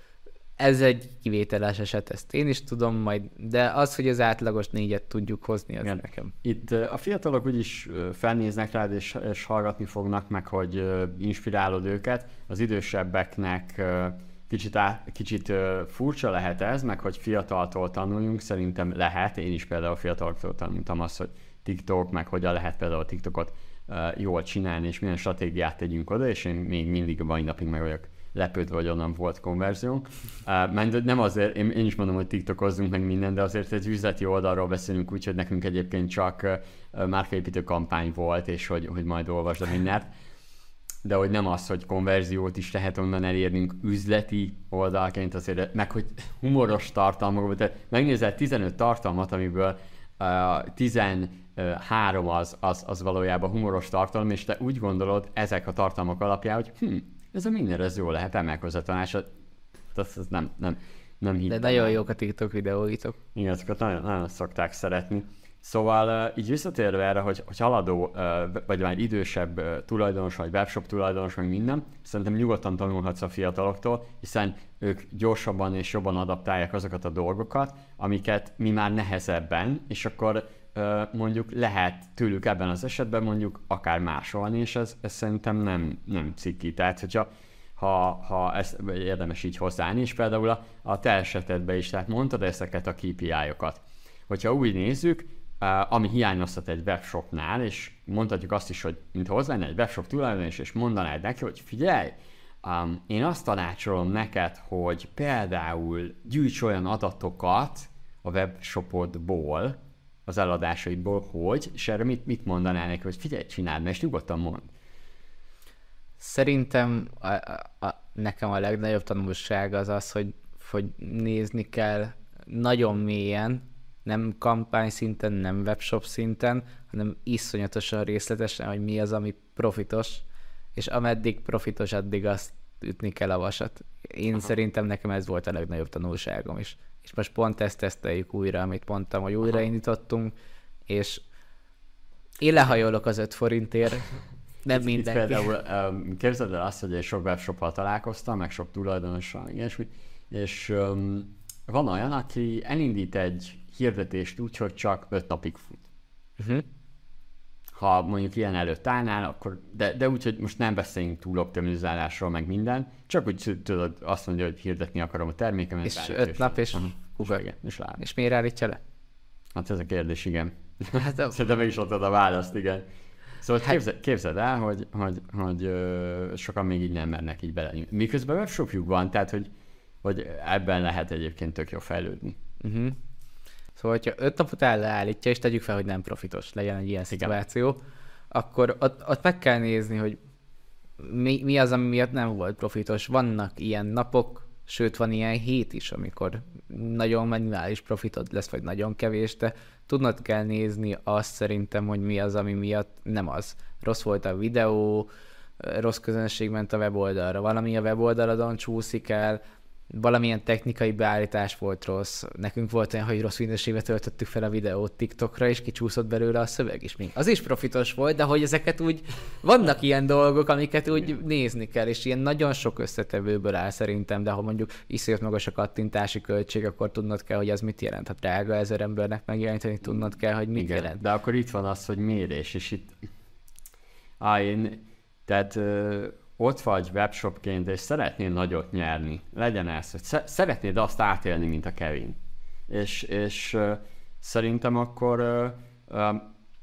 Speaker 2: Ez egy kivételes eset, ezt én is tudom majd, de az, hogy az átlagos négyet tudjuk hozni, az igen. nekem.
Speaker 1: Itt a fiatalok úgyis felnéznek rád, és, és hallgatni fognak meg, hogy inspirálod őket. Az idősebbeknek kicsit, á, kicsit furcsa lehet ez, meg hogy fiataltól tanuljunk, szerintem lehet. Én is például fiataloktól tanultam azt, hogy TikTok, meg hogyan lehet például a TikTokot jól csinálni, és milyen stratégiát tegyünk oda, és én még mindig a mai napig meg vagyok lepődve, hogy onnan volt konverziónk. Uh, nem azért, én, én is mondom, hogy tiktokozzunk meg minden, de azért egy üzleti oldalról beszélünk úgy, hogy nekünk egyébként csak uh, márkaépítő kampány volt, és hogy, hogy majd olvasd a mindent. De hogy nem az, hogy konverziót is lehet onnan elérnünk üzleti oldalként azért, meg hogy humoros tartalmak, tehát megnézel tizenöt tartalmat, amiből uh, tizenhárom az, az, az valójában humoros tartalom, és te úgy gondolod ezek a tartalmak alapján, hogy hm, ez a minden, ez jó lehet, emelkozz a tanácsot. Ez, ez nem, nem, nem hittem.
Speaker 2: De nagyon jók a TikTok videóitok.
Speaker 1: Igen, ezeket nagyon, nagyon szokták szeretni. Szóval így visszatérve erre, hogy, hogy haladó, vagy már idősebb tulajdonos, vagy webshop tulajdonos, meg minden, szerintem nyugodtan tanulhatsz a fiataloktól, hiszen ők gyorsabban és jobban adaptálják azokat a dolgokat, amiket mi már nehezebben, és akkor mondjuk lehet tőlük ebben az esetben mondjuk akár másolni, és ez, ez szerintem nem, nem cikki. Tehát, hogyha ha, ha ezt érdemes így hozzáállni, és például a, a te esetedben is, tehát mondtad ezeket a ká pé í-okat. Hogyha úgy nézzük, ami hiányozhat egy webshopnál, és mondhatjuk azt is, hogy mint hozzá lenne egy webshop tulajdonos, és mondanád neki, hogy figyelj, um, én azt tanácsolom neked, hogy például gyűjts olyan adatokat a webshopodból, az eladásaidból, hogy, és erre mit, mit mondanál neki, hogy figyelj, csináld, mert nyugodtan mond.
Speaker 2: Szerintem a, a, a, nekem a legnagyobb tanulság az az, hogy, hogy nézni kell nagyon mélyen, nem kampány szinten, nem webshop szinten, hanem iszonyatosan részletesen, hogy mi az, ami profitos, és ameddig profitos, addig azt ütni kell a vasat. Én Aha. szerintem nekem ez volt a legnagyobb tanulságom is. És most pont ezt teszteljük újra, amit mondtam, hogy újraindítottunk, és én lehajolok az öt forintért, nem mindenki.
Speaker 1: Itt például um, képzeld el azt, hogy egy sok webshoppal találkoztam, meg sok tulajdonossal, ilyesmi, és um, van olyan, aki elindít egy hirdetést úgy, hogy csak öt napig fut. Uh-huh. Ha mondjuk ilyen előtt állnál, akkor, de, de úgy, hogy most nem beszéljünk túl optimizálásról, meg minden, csak úgy tudod azt mondja, hogy hirdetni akarom a termékemet.
Speaker 2: És öt nap, és
Speaker 1: uh-huh. igen, és lát.
Speaker 2: És miért állítja le?
Speaker 1: Hát ez a kérdés, igen.
Speaker 2: Hát a...
Speaker 1: Szerintem meg is adtad a választ, igen. Szóval hát... képzeld, képzeld el, hogy, hogy, hogy ö, sokan még így nem mernek így bele. Miközben webshopjuk van, tehát hogy, hogy ebben lehet egyébként tök jó fejlődni.
Speaker 2: Uh-huh. Szóval, hogyha öt nap után leállítja, és tegyük fel, hogy nem profitos legyen egy ilyen szituáció, igen. akkor ott, ott meg kell nézni, hogy mi, mi az, ami miatt nem volt profitos. Vannak ilyen napok, sőt van ilyen hét is, amikor nagyon minimális profitod lesz, vagy nagyon kevés, de tudnod kell nézni azt szerintem, hogy mi az, ami miatt nem az. Rossz volt a videó, rossz közönség ment a weboldalra, valami a weboldaladon csúszik el, valamilyen technikai beállítás volt rossz. Nekünk volt olyan, hogy rossz minőségbe töltöttük fel a videót TikTokra, és kicsúszott belőle a szöveg is. Még az is profitos volt, de hogy ezeket úgy, vannak ilyen dolgok, amiket úgy nézni kell, és ilyen nagyon sok összetevőből áll szerintem, de ha mondjuk iszonyat magas a kattintási költség, akkor tudnod kell, hogy az mit jelent. Ha drága ezer embernek megjeleníteni, tudnod kell, hogy mit
Speaker 1: Igen,
Speaker 2: jelent.
Speaker 1: De akkor itt van az, hogy mérés, és itt... Á, én... Tehát... ott vagy webshopként, és szeretnél nagyot nyerni, legyen ez, hogy szeretnéd azt átélni, mint a Kevin. És, és uh, szerintem akkor uh, uh,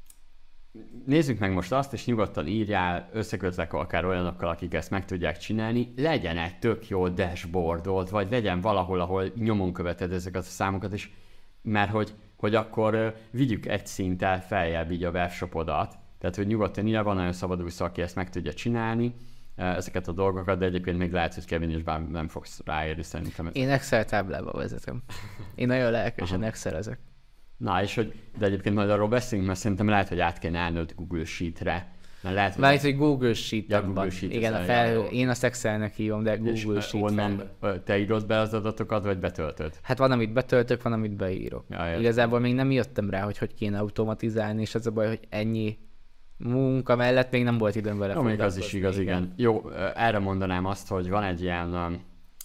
Speaker 1: nézzük meg most azt, és nyugodtan írjál, összekötlek akár olyanokkal, akik ezt meg tudják csinálni, legyen egy tök jó dashboardod, vagy legyen valahol, ahol nyomon követed ezeket a számokat, és mert hogy, hogy akkor uh, vigyük egy szinttel feljebb így a webshopodat, tehát hogy nyugodtan írja, van nagyon szabadúszó, aki ezt meg tudja csinálni, ezeket a dolgokat, de egyébként még lehet, hogy Kevin is bár nem fogsz ráérni szerintem.
Speaker 2: Én Excel táblába vezetem. Én nagyon lelkesen Excel-ezek.
Speaker 1: Na, és hogy, de egyébként majd arról beszélünk, mert szerintem lehet, hogy át kéne állnod Google Sheet-re.
Speaker 2: Lehet, hogy, hogy Google Sheet-en
Speaker 1: ja, Google Sheet
Speaker 2: igen, a felhő, én azt Excelnek hívom, de Google
Speaker 1: és
Speaker 2: Sheet
Speaker 1: onnan te írod be az adatokat, vagy betöltöd?
Speaker 2: Hát van, amit betöltök, van, amit beírok.
Speaker 1: Ja,
Speaker 2: igazából még nem jöttem rá, hogy hogy kéne automatizálni, és az a baj, hogy ennyi munka mellett még nem volt időm vele
Speaker 1: foglalkozni. Jó, még az is igaz, igen. igen. Jó, erre mondanám azt, hogy van egy ilyen, uh,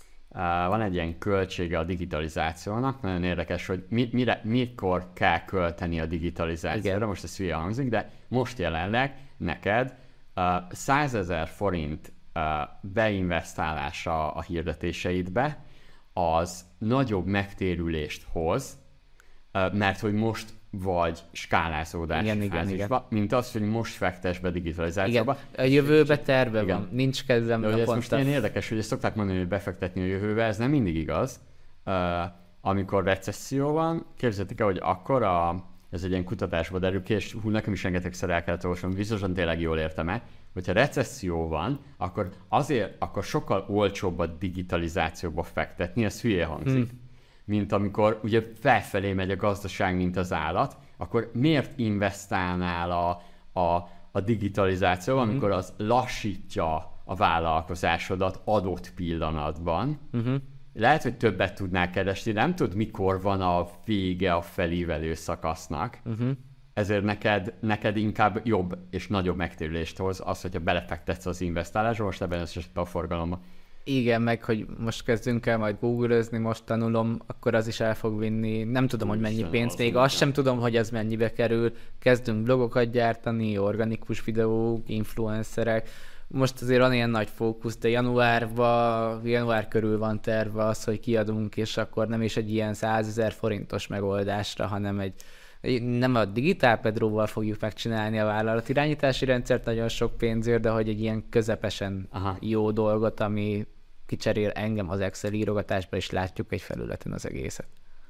Speaker 1: van egy ilyen költsége a digitalizációnak, nagyon érdekes, hogy mi, mire, mikor kell költeni a digitalizációra, igen. Most ez hülye hangzik, de most jelenleg neked uh, százezer forint uh, beinvestálása a hirdetéseidbe, az nagyobb megtérülést hoz, uh, mert hogy most vagy skálázódási
Speaker 2: igen, igen,
Speaker 1: fázisba,
Speaker 2: igen.
Speaker 1: mint az, hogy most fektes be digitalizációba.
Speaker 2: Igen, a jövőbe terve igen. van, nincs kedvem.
Speaker 1: De ez most ilyen érdekes, hogy ezt szokták mondani, hogy befektetni a jövőbe, ez nem mindig igaz. Uh, amikor recesszió van, képzeljétek el, hogy akkor a, ez egy ilyen kutatásba derül ki, és hú, nekem is rengetegszer el kellett olvasnom, biztosan tényleg jól értem-e, hogyha recesszió van, akkor azért, akkor sokkal olcsóbb a digitalizációba fektetni, ez hülye hangzik. Hmm. Mint amikor ugye felfelé megy a gazdaság, mint az állat, akkor miért investálnál a, a, a digitalizációban, uh-huh. amikor az lassítja a vállalkozásodat adott pillanatban. Uh-huh. Lehet, hogy többet tudnál keresni, nem tudod, mikor van a vége a felívelő szakasznak, uh-huh. ezért neked, neked inkább jobb és nagyobb megtérülést hoz az, hogyha belefektetsz az investálásba, most ebben az esetben a forgalomba.
Speaker 2: Igen, meg hogy most kezdünk el majd google-özni, most tanulom, akkor az is el fog vinni, nem tudom, hogy mennyi pénz, még azt sem tudom, hogy az mennyibe kerül, kezdünk blogokat gyártani, organikus videók, influencerek, most azért van ilyen nagy fókusz, de januárban, január körül van terve az, hogy kiadunk, és akkor nem is egy ilyen százezer forintos megoldásra, hanem egy nem a Digitál Pedróval fogjuk megcsinálni a vállalatirányítási rendszert nagyon sok pénzért, de hogy egy ilyen közepesen Aha. jó dolgot, ami kicserél engem az Excel írogatásba, és látjuk egy felületen az egészet.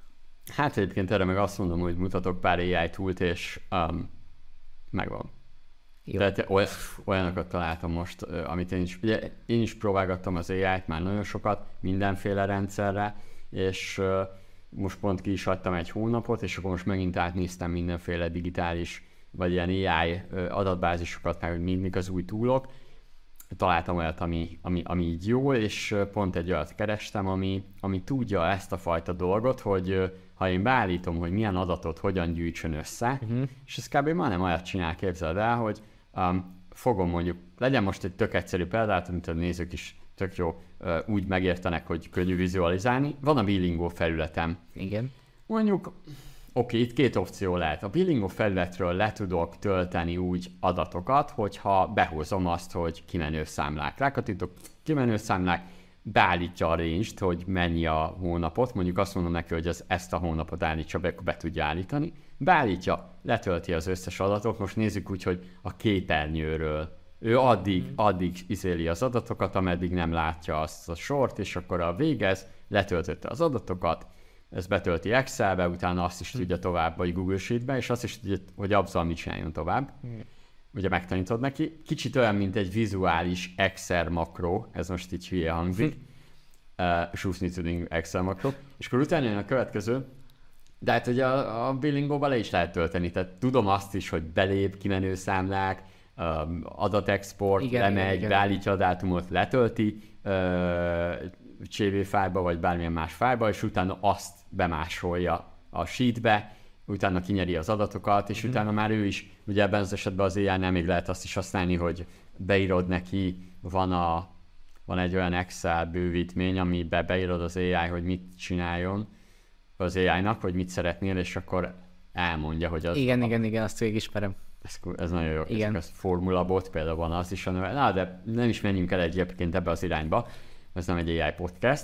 Speaker 1: Hát egyébként erre meg azt mondom, hogy mutatok pár á i túlt, és um, megvan. Jó. Tehát oly, olyanokat találtam most, amit én is, ugye én is próbálgattam az á i-t már nagyon sokat, mindenféle rendszerre, és uh, most pont ki is hagytam egy hónapot, és akkor most megint átnéztem mindenféle digitális, vagy ilyen á i adatbázisokat, meg hogy mik az új túlok. Találtam olyat, ami, ami, ami így jó, és pont egy olyat kerestem, ami, ami tudja ezt a fajta dolgot, hogy ha én beállítom, hogy milyen adatot hogyan gyűjtsön össze, uh-huh. és ez kb. Majdnem olyat csinál, képzeld el, hogy um, fogom mondjuk, legyen most egy tök egyszerű példát, amit a nézők is tök jó uh, úgy megértenek, hogy könnyű vizualizálni. Van a Bilingó felületem.
Speaker 2: Igen.
Speaker 1: Mondjuk, oké, okay, itt két opció lehet. A Bilingó felületről le tudok tölteni úgy adatokat, hogyha behozom azt, hogy kimenő számlák. Rákatítok kimenő számlák, beállítja a range-t, hogy mennyi a hónapot, mondjuk azt mondom neki, hogy az, ezt a hónapot állítsa be, akkor be tudja állítani. Beállítja, letölti az összes adatot, most nézzük úgy, hogy a képernyőről. Ő addig, mm. addig izéli az adatokat, ameddig nem látja azt a sort, és akkor a végez, letöltötte az adatokat, ezt betölti Excelbe, utána azt is tudja tovább, vagy Google Sheetbe, és azt is tudja, hogy azzal mit csináljon tovább. Mm. Ugye megtanítod neki. Kicsit olyan, mint egy vizuális Excel makró, ez most így hülye hangzik, uh, súszni tudunk Excel makró, és akkor utána jön a következő, de hát ugye a, a Bilingóba le is lehet tölteni, tehát tudom azt is, hogy belép, kimenő számlák, um, adatexport, igen, lemegy, igen, beállítja a dátumot, letölti uh, cé vé fájlba, vagy bármilyen más fájlba, és utána azt bemásolja a sheetbe, utána kinyeri az adatokat, és mm. utána már ő is, ugye ebben az esetben az á i-nál még lehet azt is használni, hogy beírod neki, van, a, van egy olyan Excel bővítmény, amiben beírod az á i, hogy mit csináljon az á i-nak, hogy mit szeretnél, és akkor elmondja, hogy az...
Speaker 2: Igen,
Speaker 1: a,
Speaker 2: igen, igen, azt végig ismerem.
Speaker 1: Ez, ez nagyon jó,
Speaker 2: igen.
Speaker 1: ez formulabot például van az is, na, de nem is menjünk el egyébként ebbe az irányba, ez nem egy á i podcast,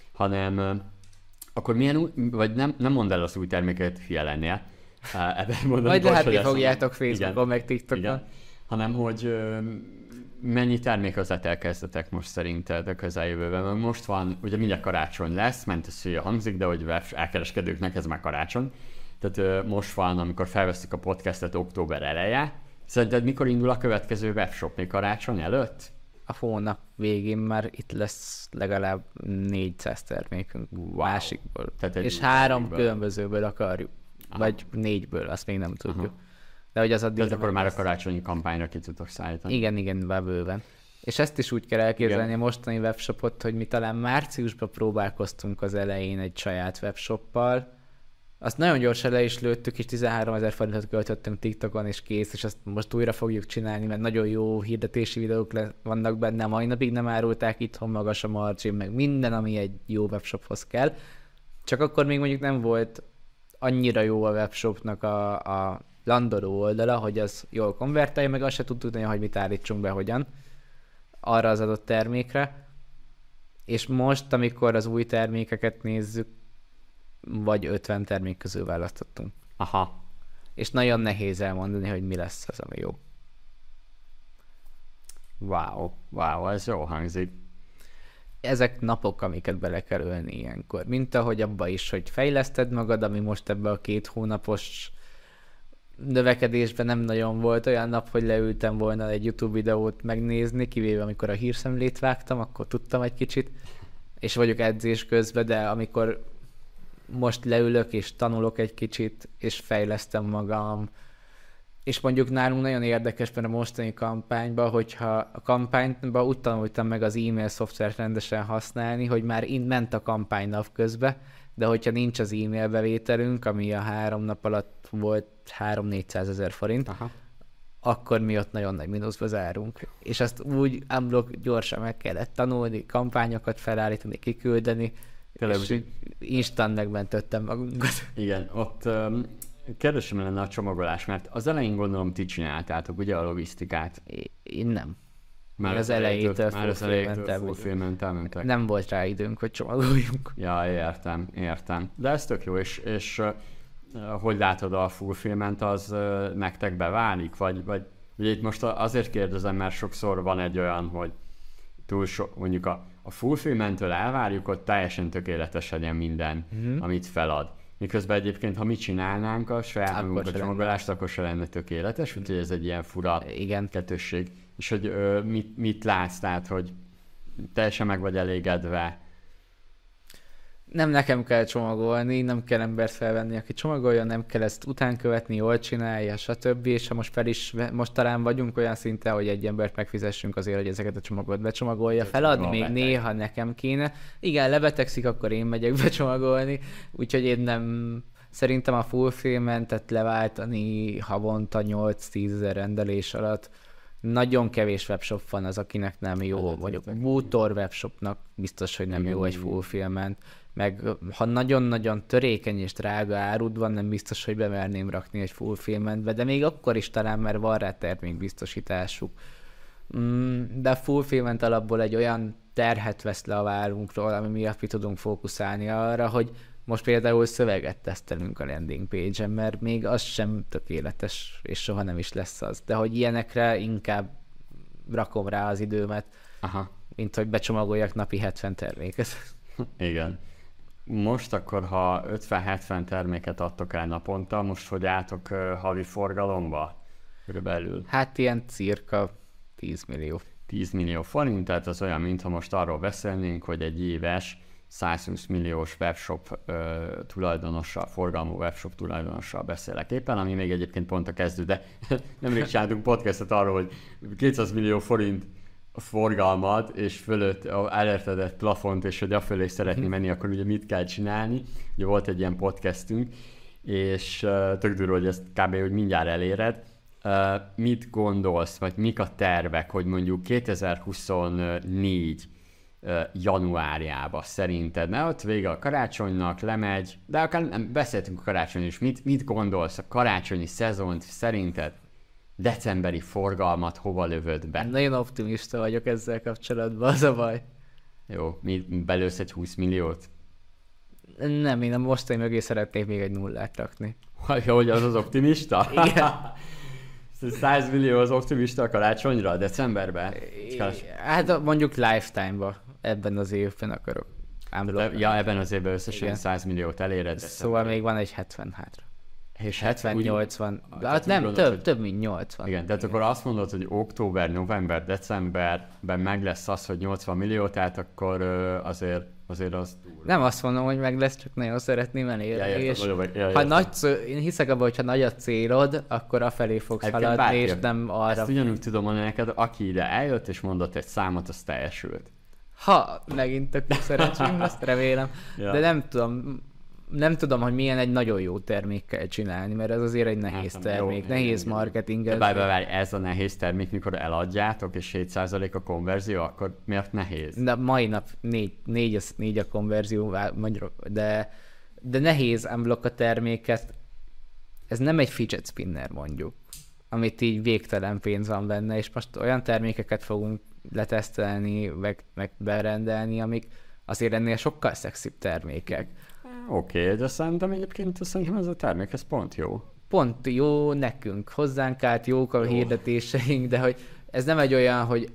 Speaker 1: hanem akkor milyen, vagy nem, nem mondd el az új terméket, hülye lennél.
Speaker 2: Majd látni fogjátok Facebookon, meg TikTokon. Igen.
Speaker 1: Hanem, hogy mennyi terméközlet elkezdetek most szerinted a közeljövőben? Most van, ugye mindjárt karácsony lesz, ment ez hülye hangzik, de hogy elkereskedőknek ez már karácsony. Tehát most van, amikor felveszünk a podcastet október eleje. Szerinted mikor indul a következő webshop? Még karácsony előtt?
Speaker 2: A hónap végén már itt lesz legalább négyszáz termékünk wow. másikból. És három másikból. Különbözőből akarjuk. Aha. Vagy négyből, azt még nem tudjuk. Aha. De hogy az addig...
Speaker 1: Tehát akkor már a karácsonyi kampányra ki tudok szállítani.
Speaker 2: Igen, igen, bőven. És ezt is úgy kell elképzelni igen. a mostani webshopot, hogy mi talán márciusban próbálkoztunk az elején egy saját webshoppal. Azt nagyon gyorsan le is lőttük, és tizenháromezer forintot költöttünk TikTokon, és kész, és azt most újra fogjuk csinálni, mert nagyon jó hirdetési videók le- vannak benne, mai napig nem árulták itthon, magas a margin, meg minden, ami egy jó webshophoz kell. Csak akkor még mondjuk nem volt annyira jó a webshopnak a, a landoló oldala, hogy az jól konvertálja, meg azt se tudtuk tudni, hogy mit állítsunk be, hogyan arra az adott termékre. És most, amikor az új termékeket nézzük, vagy ötven termék közül választottunk.
Speaker 1: Aha.
Speaker 2: És nagyon nehéz elmondani, hogy mi lesz az, ami jó.
Speaker 1: Wow, wow, ez jó hangzik.
Speaker 2: Ezek napok, amiket bele kell ölni ilyenkor. Mint ahogy abba is, hogy fejleszted magad, ami most ebben a két hónapos növekedésben nem nagyon volt olyan nap, hogy leültem volna egy YouTube videót megnézni, kivéve amikor a hírszemlét vágtam, akkor tudtam egy kicsit, és vagyok edzés közben, de amikor most leülök és tanulok egy kicsit, és fejlesztem magam, és mondjuk nálunk nagyon érdekes, mert a mostani kampányban, hogyha a kampányban úgy tanultam meg az e-mail szoftvert rendesen használni, hogy már innen ment a kampány napközben, de hogyha nincs az e-mail bevételünk, ami a három nap alatt volt három-négyszázezer forint, aha. akkor mi ott nagyon nagy mínuszba zárunk. És azt úgy unblock gyorsan meg kellett tanulni, kampányokat felállítani, kiküldeni, tényleg, és instant megmentöttem magunkat.
Speaker 1: Igen, ott um, kérdésem lenne a csomagolás, mert az elején gondolom ti csináltátok, ugye a logisztikát?
Speaker 2: Én nem.
Speaker 1: Már
Speaker 2: az, az elejétől
Speaker 1: fullfillmenttel mentek.
Speaker 2: Nem volt rá időnk, hogy csomagoljunk.
Speaker 1: Ja, értem, értem. De ez tök jó, és, és uh, hogy látod a fulfillment, az uh, nektek beválik? Vagy, vagy ugye itt most azért kérdezem, mert sokszor van egy olyan, hogy túl so, mondjuk a, a fulfillmenttől elvárjuk, hogy teljesen tökéletes legyen minden, mm-hmm. amit felad. miközben egyébként, ha mi csinálnánk a saját magunk a csomagolást, akkor se lenne tökéletes, úgyhogy ez egy ilyen fura
Speaker 2: Igen.
Speaker 1: kettősség. És hogy ö, mit, mit látsz, tehát, hogy teljesen meg vagy elégedve?
Speaker 2: Nem nekem kell csomagolni, nem kell embert felvenni, aki csomagolja, nem kell ezt utánkövetni, jól csinálja, stb. És ha most fel is, most talán vagyunk olyan szinten, hogy egy embert megfizessünk azért, hogy ezeket a csomagokat becsomagolja, feladni még beteg. Néha nekem kéne. Igen, lebetegszik, akkor én megyek becsomagolni, úgyhogy én nem... Szerintem a fulfillmentet leváltani havonta nyolc-tízezer rendelés alatt nagyon kevés webshop van az, akinek nem jó, vagy a bútor webshopnak biztos, hogy nem igen, jó egy fulfillment, meg ha nagyon-nagyon törékeny és drága árud van, nem biztos, hogy bemerném rakni egy fulfillmentbe, de még akkor is talán, mert van rá termékbiztosításuk. De a fulfillment alapból egy olyan terhet vesz le a vállunkról, ami miatt mi tudunk fókuszálni arra, hogy most például szöveget tesztelünk a landing page-en, mert még az sem tökéletes, és soha nem is lesz az. De hogy ilyenekre inkább rakom rá az időmet, aha, mint hogy becsomagoljak napi hetven terméket.
Speaker 1: Igen. Most akkor, ha ötven-hetven terméket adtok el naponta, most hogy álltok uh, havi forgalomba? Körülbelül.
Speaker 2: Hát ilyen cirka tíz millió.
Speaker 1: tíz millió forint, tehát az olyan, mintha most arról beszélnénk, hogy egy éves százhúsz milliós webshop uh, tulajdonossal, forgalmú webshop tulajdonossal beszélek éppen, ami még egyébként pont a kezdő, de nemrég csináltunk podcastot arról, hogy kétszáz millió forint forgalmad, és fölött elérted egy plafont, és hogy afölé szeretné menni, akkor ugye mit kell csinálni. Ugye volt egy ilyen podcastünk, és uh, tök durva, hogy ezt kb. Hogy mindjárt eléred. Uh, mit gondolsz, vagy mik a tervek, hogy mondjuk kétezer-huszonnégy uh, januárjában szerinted, mert ott vége a karácsonynak, lemegy, de akár nem, beszéltünk a karácsony is, mit, mit gondolsz a karácsonyi szezont szerinted? Decemberi forgalmat hova lövöd be?
Speaker 2: Nagyon optimista vagyok ezzel kapcsolatban, az a baj.
Speaker 1: Jó, mi belősz egy húsz milliót?
Speaker 2: Nem, én a mostani mögé szeretnék még egy nullát rakni.
Speaker 1: Hogy az az optimista?
Speaker 2: Igen.
Speaker 1: száz millió az optimista a karácsonyra, decemberben?
Speaker 2: Hát mondjuk lifetime-ba, ebben az évben akarok.
Speaker 1: Ja, ebben az évben összesen száz milliót eléred.
Speaker 2: Szóval még van egy hetven hátra.
Speaker 1: És
Speaker 2: hetven-nyolcvan, hát nem, gondolod, több, hogy... több mint nyolcvan.
Speaker 1: Igen, tehát igen. Akkor azt mondod, hogy október, november, decemberben meg lesz az, hogy nyolcvan millió, tehát akkor azért, azért az...
Speaker 2: Nem azt mondom, hogy meg lesz, csak nagyon szeretném elérni, ja, és
Speaker 1: ja,
Speaker 2: ha nagy, én hiszek abban, hogy ha nagy a célod, akkor afelé fogsz Egyébként haladni, bárki, és nem arra...
Speaker 1: Ezt ugyanúgy tudom mondani neked, aki ide eljött és mondott egy számot, az teljesült.
Speaker 2: Ha megint tök szerencsém lesz, remélem, ja. De nem tudom... Nem tudom, hogy milyen egy nagyon jó termékkel csinálni, mert ez azért egy nehéz hát, termék, jó, nehéz jó, marketing.
Speaker 1: De bár, bár, ez a nehéz termék, mikor eladjátok, és hét százalék a konverzió, akkor miért nehéz?
Speaker 2: De mai nap négy, négy, négy a konverzió, de, de nehéz unblock a terméket. Ez nem egy fidget spinner mondjuk, amit így végtelen pénz van benne, és most olyan termékeket fogunk letesztelni, meg, meg berendelni, amik azért ennél sokkal szexibb termékek.
Speaker 1: Oké, okay, de szerintem egyébként szerintem ez a termék, ez pont jó.
Speaker 2: Pont jó nekünk, hozzánk állt jók a jó. Hirdetéseink, de hogy ez nem egy olyan, hogy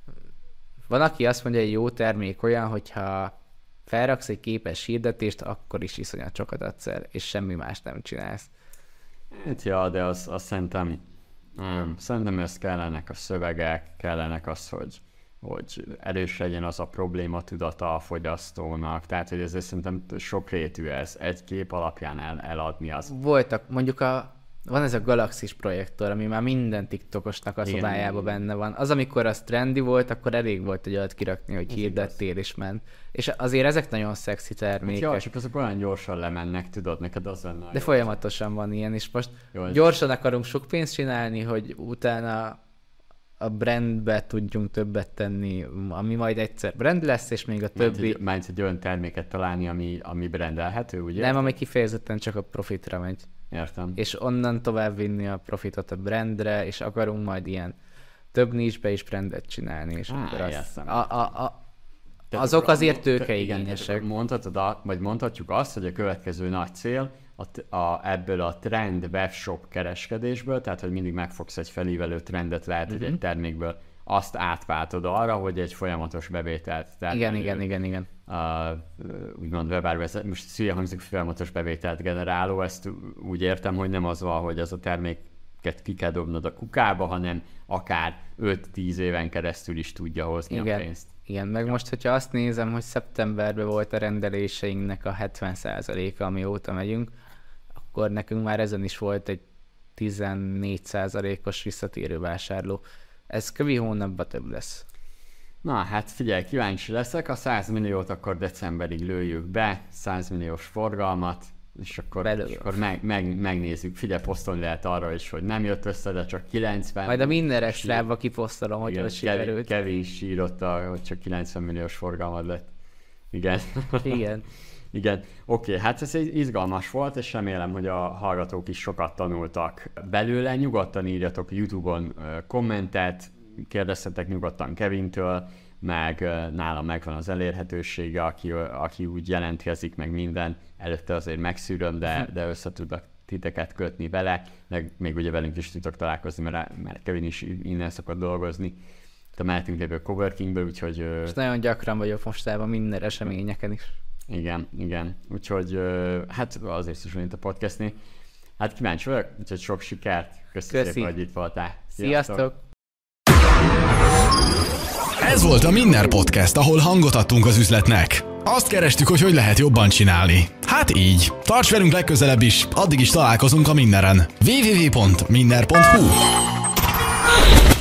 Speaker 2: van, aki azt mondja, hogy jó termék olyan, hogyha felraksz egy képes hirdetést, akkor is iszonyat sokat adsz el, és semmi más nem csinálsz.
Speaker 1: Hát ja, de az, az szerintem, nem, szerintem ez kellenek a szövegek, kellenek az, hogy hogy erős legyen az a probléma tudata a fogyasztónak, tehát hogy ez szerintem sokrétű ez, egy kép alapján el, eladni az.
Speaker 2: Voltak, mondjuk a, van ez a Galaxis projektor, ami már minden TikTokosnak a szobájában benne van. Az, amikor az trendy volt, akkor elég volt egy olyat kirakni, hogy hirdettél is ment. És azért ezek nagyon szexi termékek. Hát
Speaker 1: jó, csak azok olyan gyorsan lemennek, tudod, neked az lenne.
Speaker 2: De folyamatosan van ilyen, és most jó, gyorsan akarunk sok pénzt csinálni, hogy utána a brandbe tudjunk többet tenni, ami majd egyszer brand lesz, és még a többi...
Speaker 1: Mármint egy olyan terméket találni, ami, ami brandelhető, ugye?
Speaker 2: Nem, ami kifejezetten csak a profitra megy.
Speaker 1: Értem.
Speaker 2: És onnan tovább vinni a profitot a brandre, és akarunk majd ilyen több niche-be is brandet csinálni, és
Speaker 1: Á,
Speaker 2: akkor az,
Speaker 1: a,
Speaker 2: a, a, azok azért tőkeigényesek.
Speaker 1: Mondhatod, vagy mondhatjuk azt, hogy a következő nagy cél A, a, ebből a trend webshop kereskedésből, tehát hogy mindig megfogsz egy felívelő trendet, lehet, uh-huh. hogy egy termékből azt átváltod arra, hogy egy folyamatos bevételt.
Speaker 2: Igen, igen, igen, igen.
Speaker 1: uh, úgymond webáruvezető, most szülye hangzik, folyamatos bevételt generáló, ezt úgy értem, hogy nem az van, hogy az a terméket ki kell dobnod a kukába, hanem akár öt-tíz éven keresztül is tudja hozni
Speaker 2: Igen.
Speaker 1: a pénzt.
Speaker 2: Igen, meg most, hogyha azt nézem, hogy szeptemberben volt a rendeléseinknek a hetven százaléka, amióta megyünk, akkor nekünk már ezen is volt egy tizennégy százalékos visszatérő vásárló. Ez kövi hónapban több lesz.
Speaker 1: Na hát figyelj, kíváncsi leszek, a száz milliót akkor decemberig lőjük be, száz milliós forgalmat, és akkor, és akkor meg, meg, megnézzük. Figyelj, posztolni lehet arra is, hogy nem jött össze, de csak kilencven.
Speaker 2: Majd a minden extrába kiposztolom, hogy hogy sikerült.
Speaker 1: Kevin sírotta, hogy csak kilencven milliós forgalmad lett. Igen.
Speaker 2: Igen.
Speaker 1: Igen. Oké, hát ez egy izgalmas volt, és remélem, hogy a hallgatók is sokat tanultak belőle. Nyugodtan írjatok YouTube-on kommentet, kérdeztetek nyugodtan Kevintől, meg nálam megvan az elérhetősége, aki, aki úgy jelentkezik meg minden, előtte azért megszűröm, de, de össze tudok titeket kötni vele, meg még ugye velünk is tudtok találkozni, mert, mert Kevin is innen szokott dolgozni a mellettünk lévő coworkingből, úgyhogy...
Speaker 2: És nagyon gyakran vagyok mostában minden eseményeken is.
Speaker 1: Igen, igen, úgyhogy hát azért is van itt a podcastnél. Hát kíváncsi vagyok, úgyhogy sok sikert, köszönöm szépen, hogy itt voltál.
Speaker 2: Sziasztok! Sziasztok.
Speaker 3: Ez volt a Minner Podcast, ahol hangot adtunk az üzletnek. Azt kerestük, hogy hogy lehet jobban csinálni. Hát így. Tarts velünk legközelebb is, addig is találkozunk a Minneren. double-u double-u double-u pont minner pont hu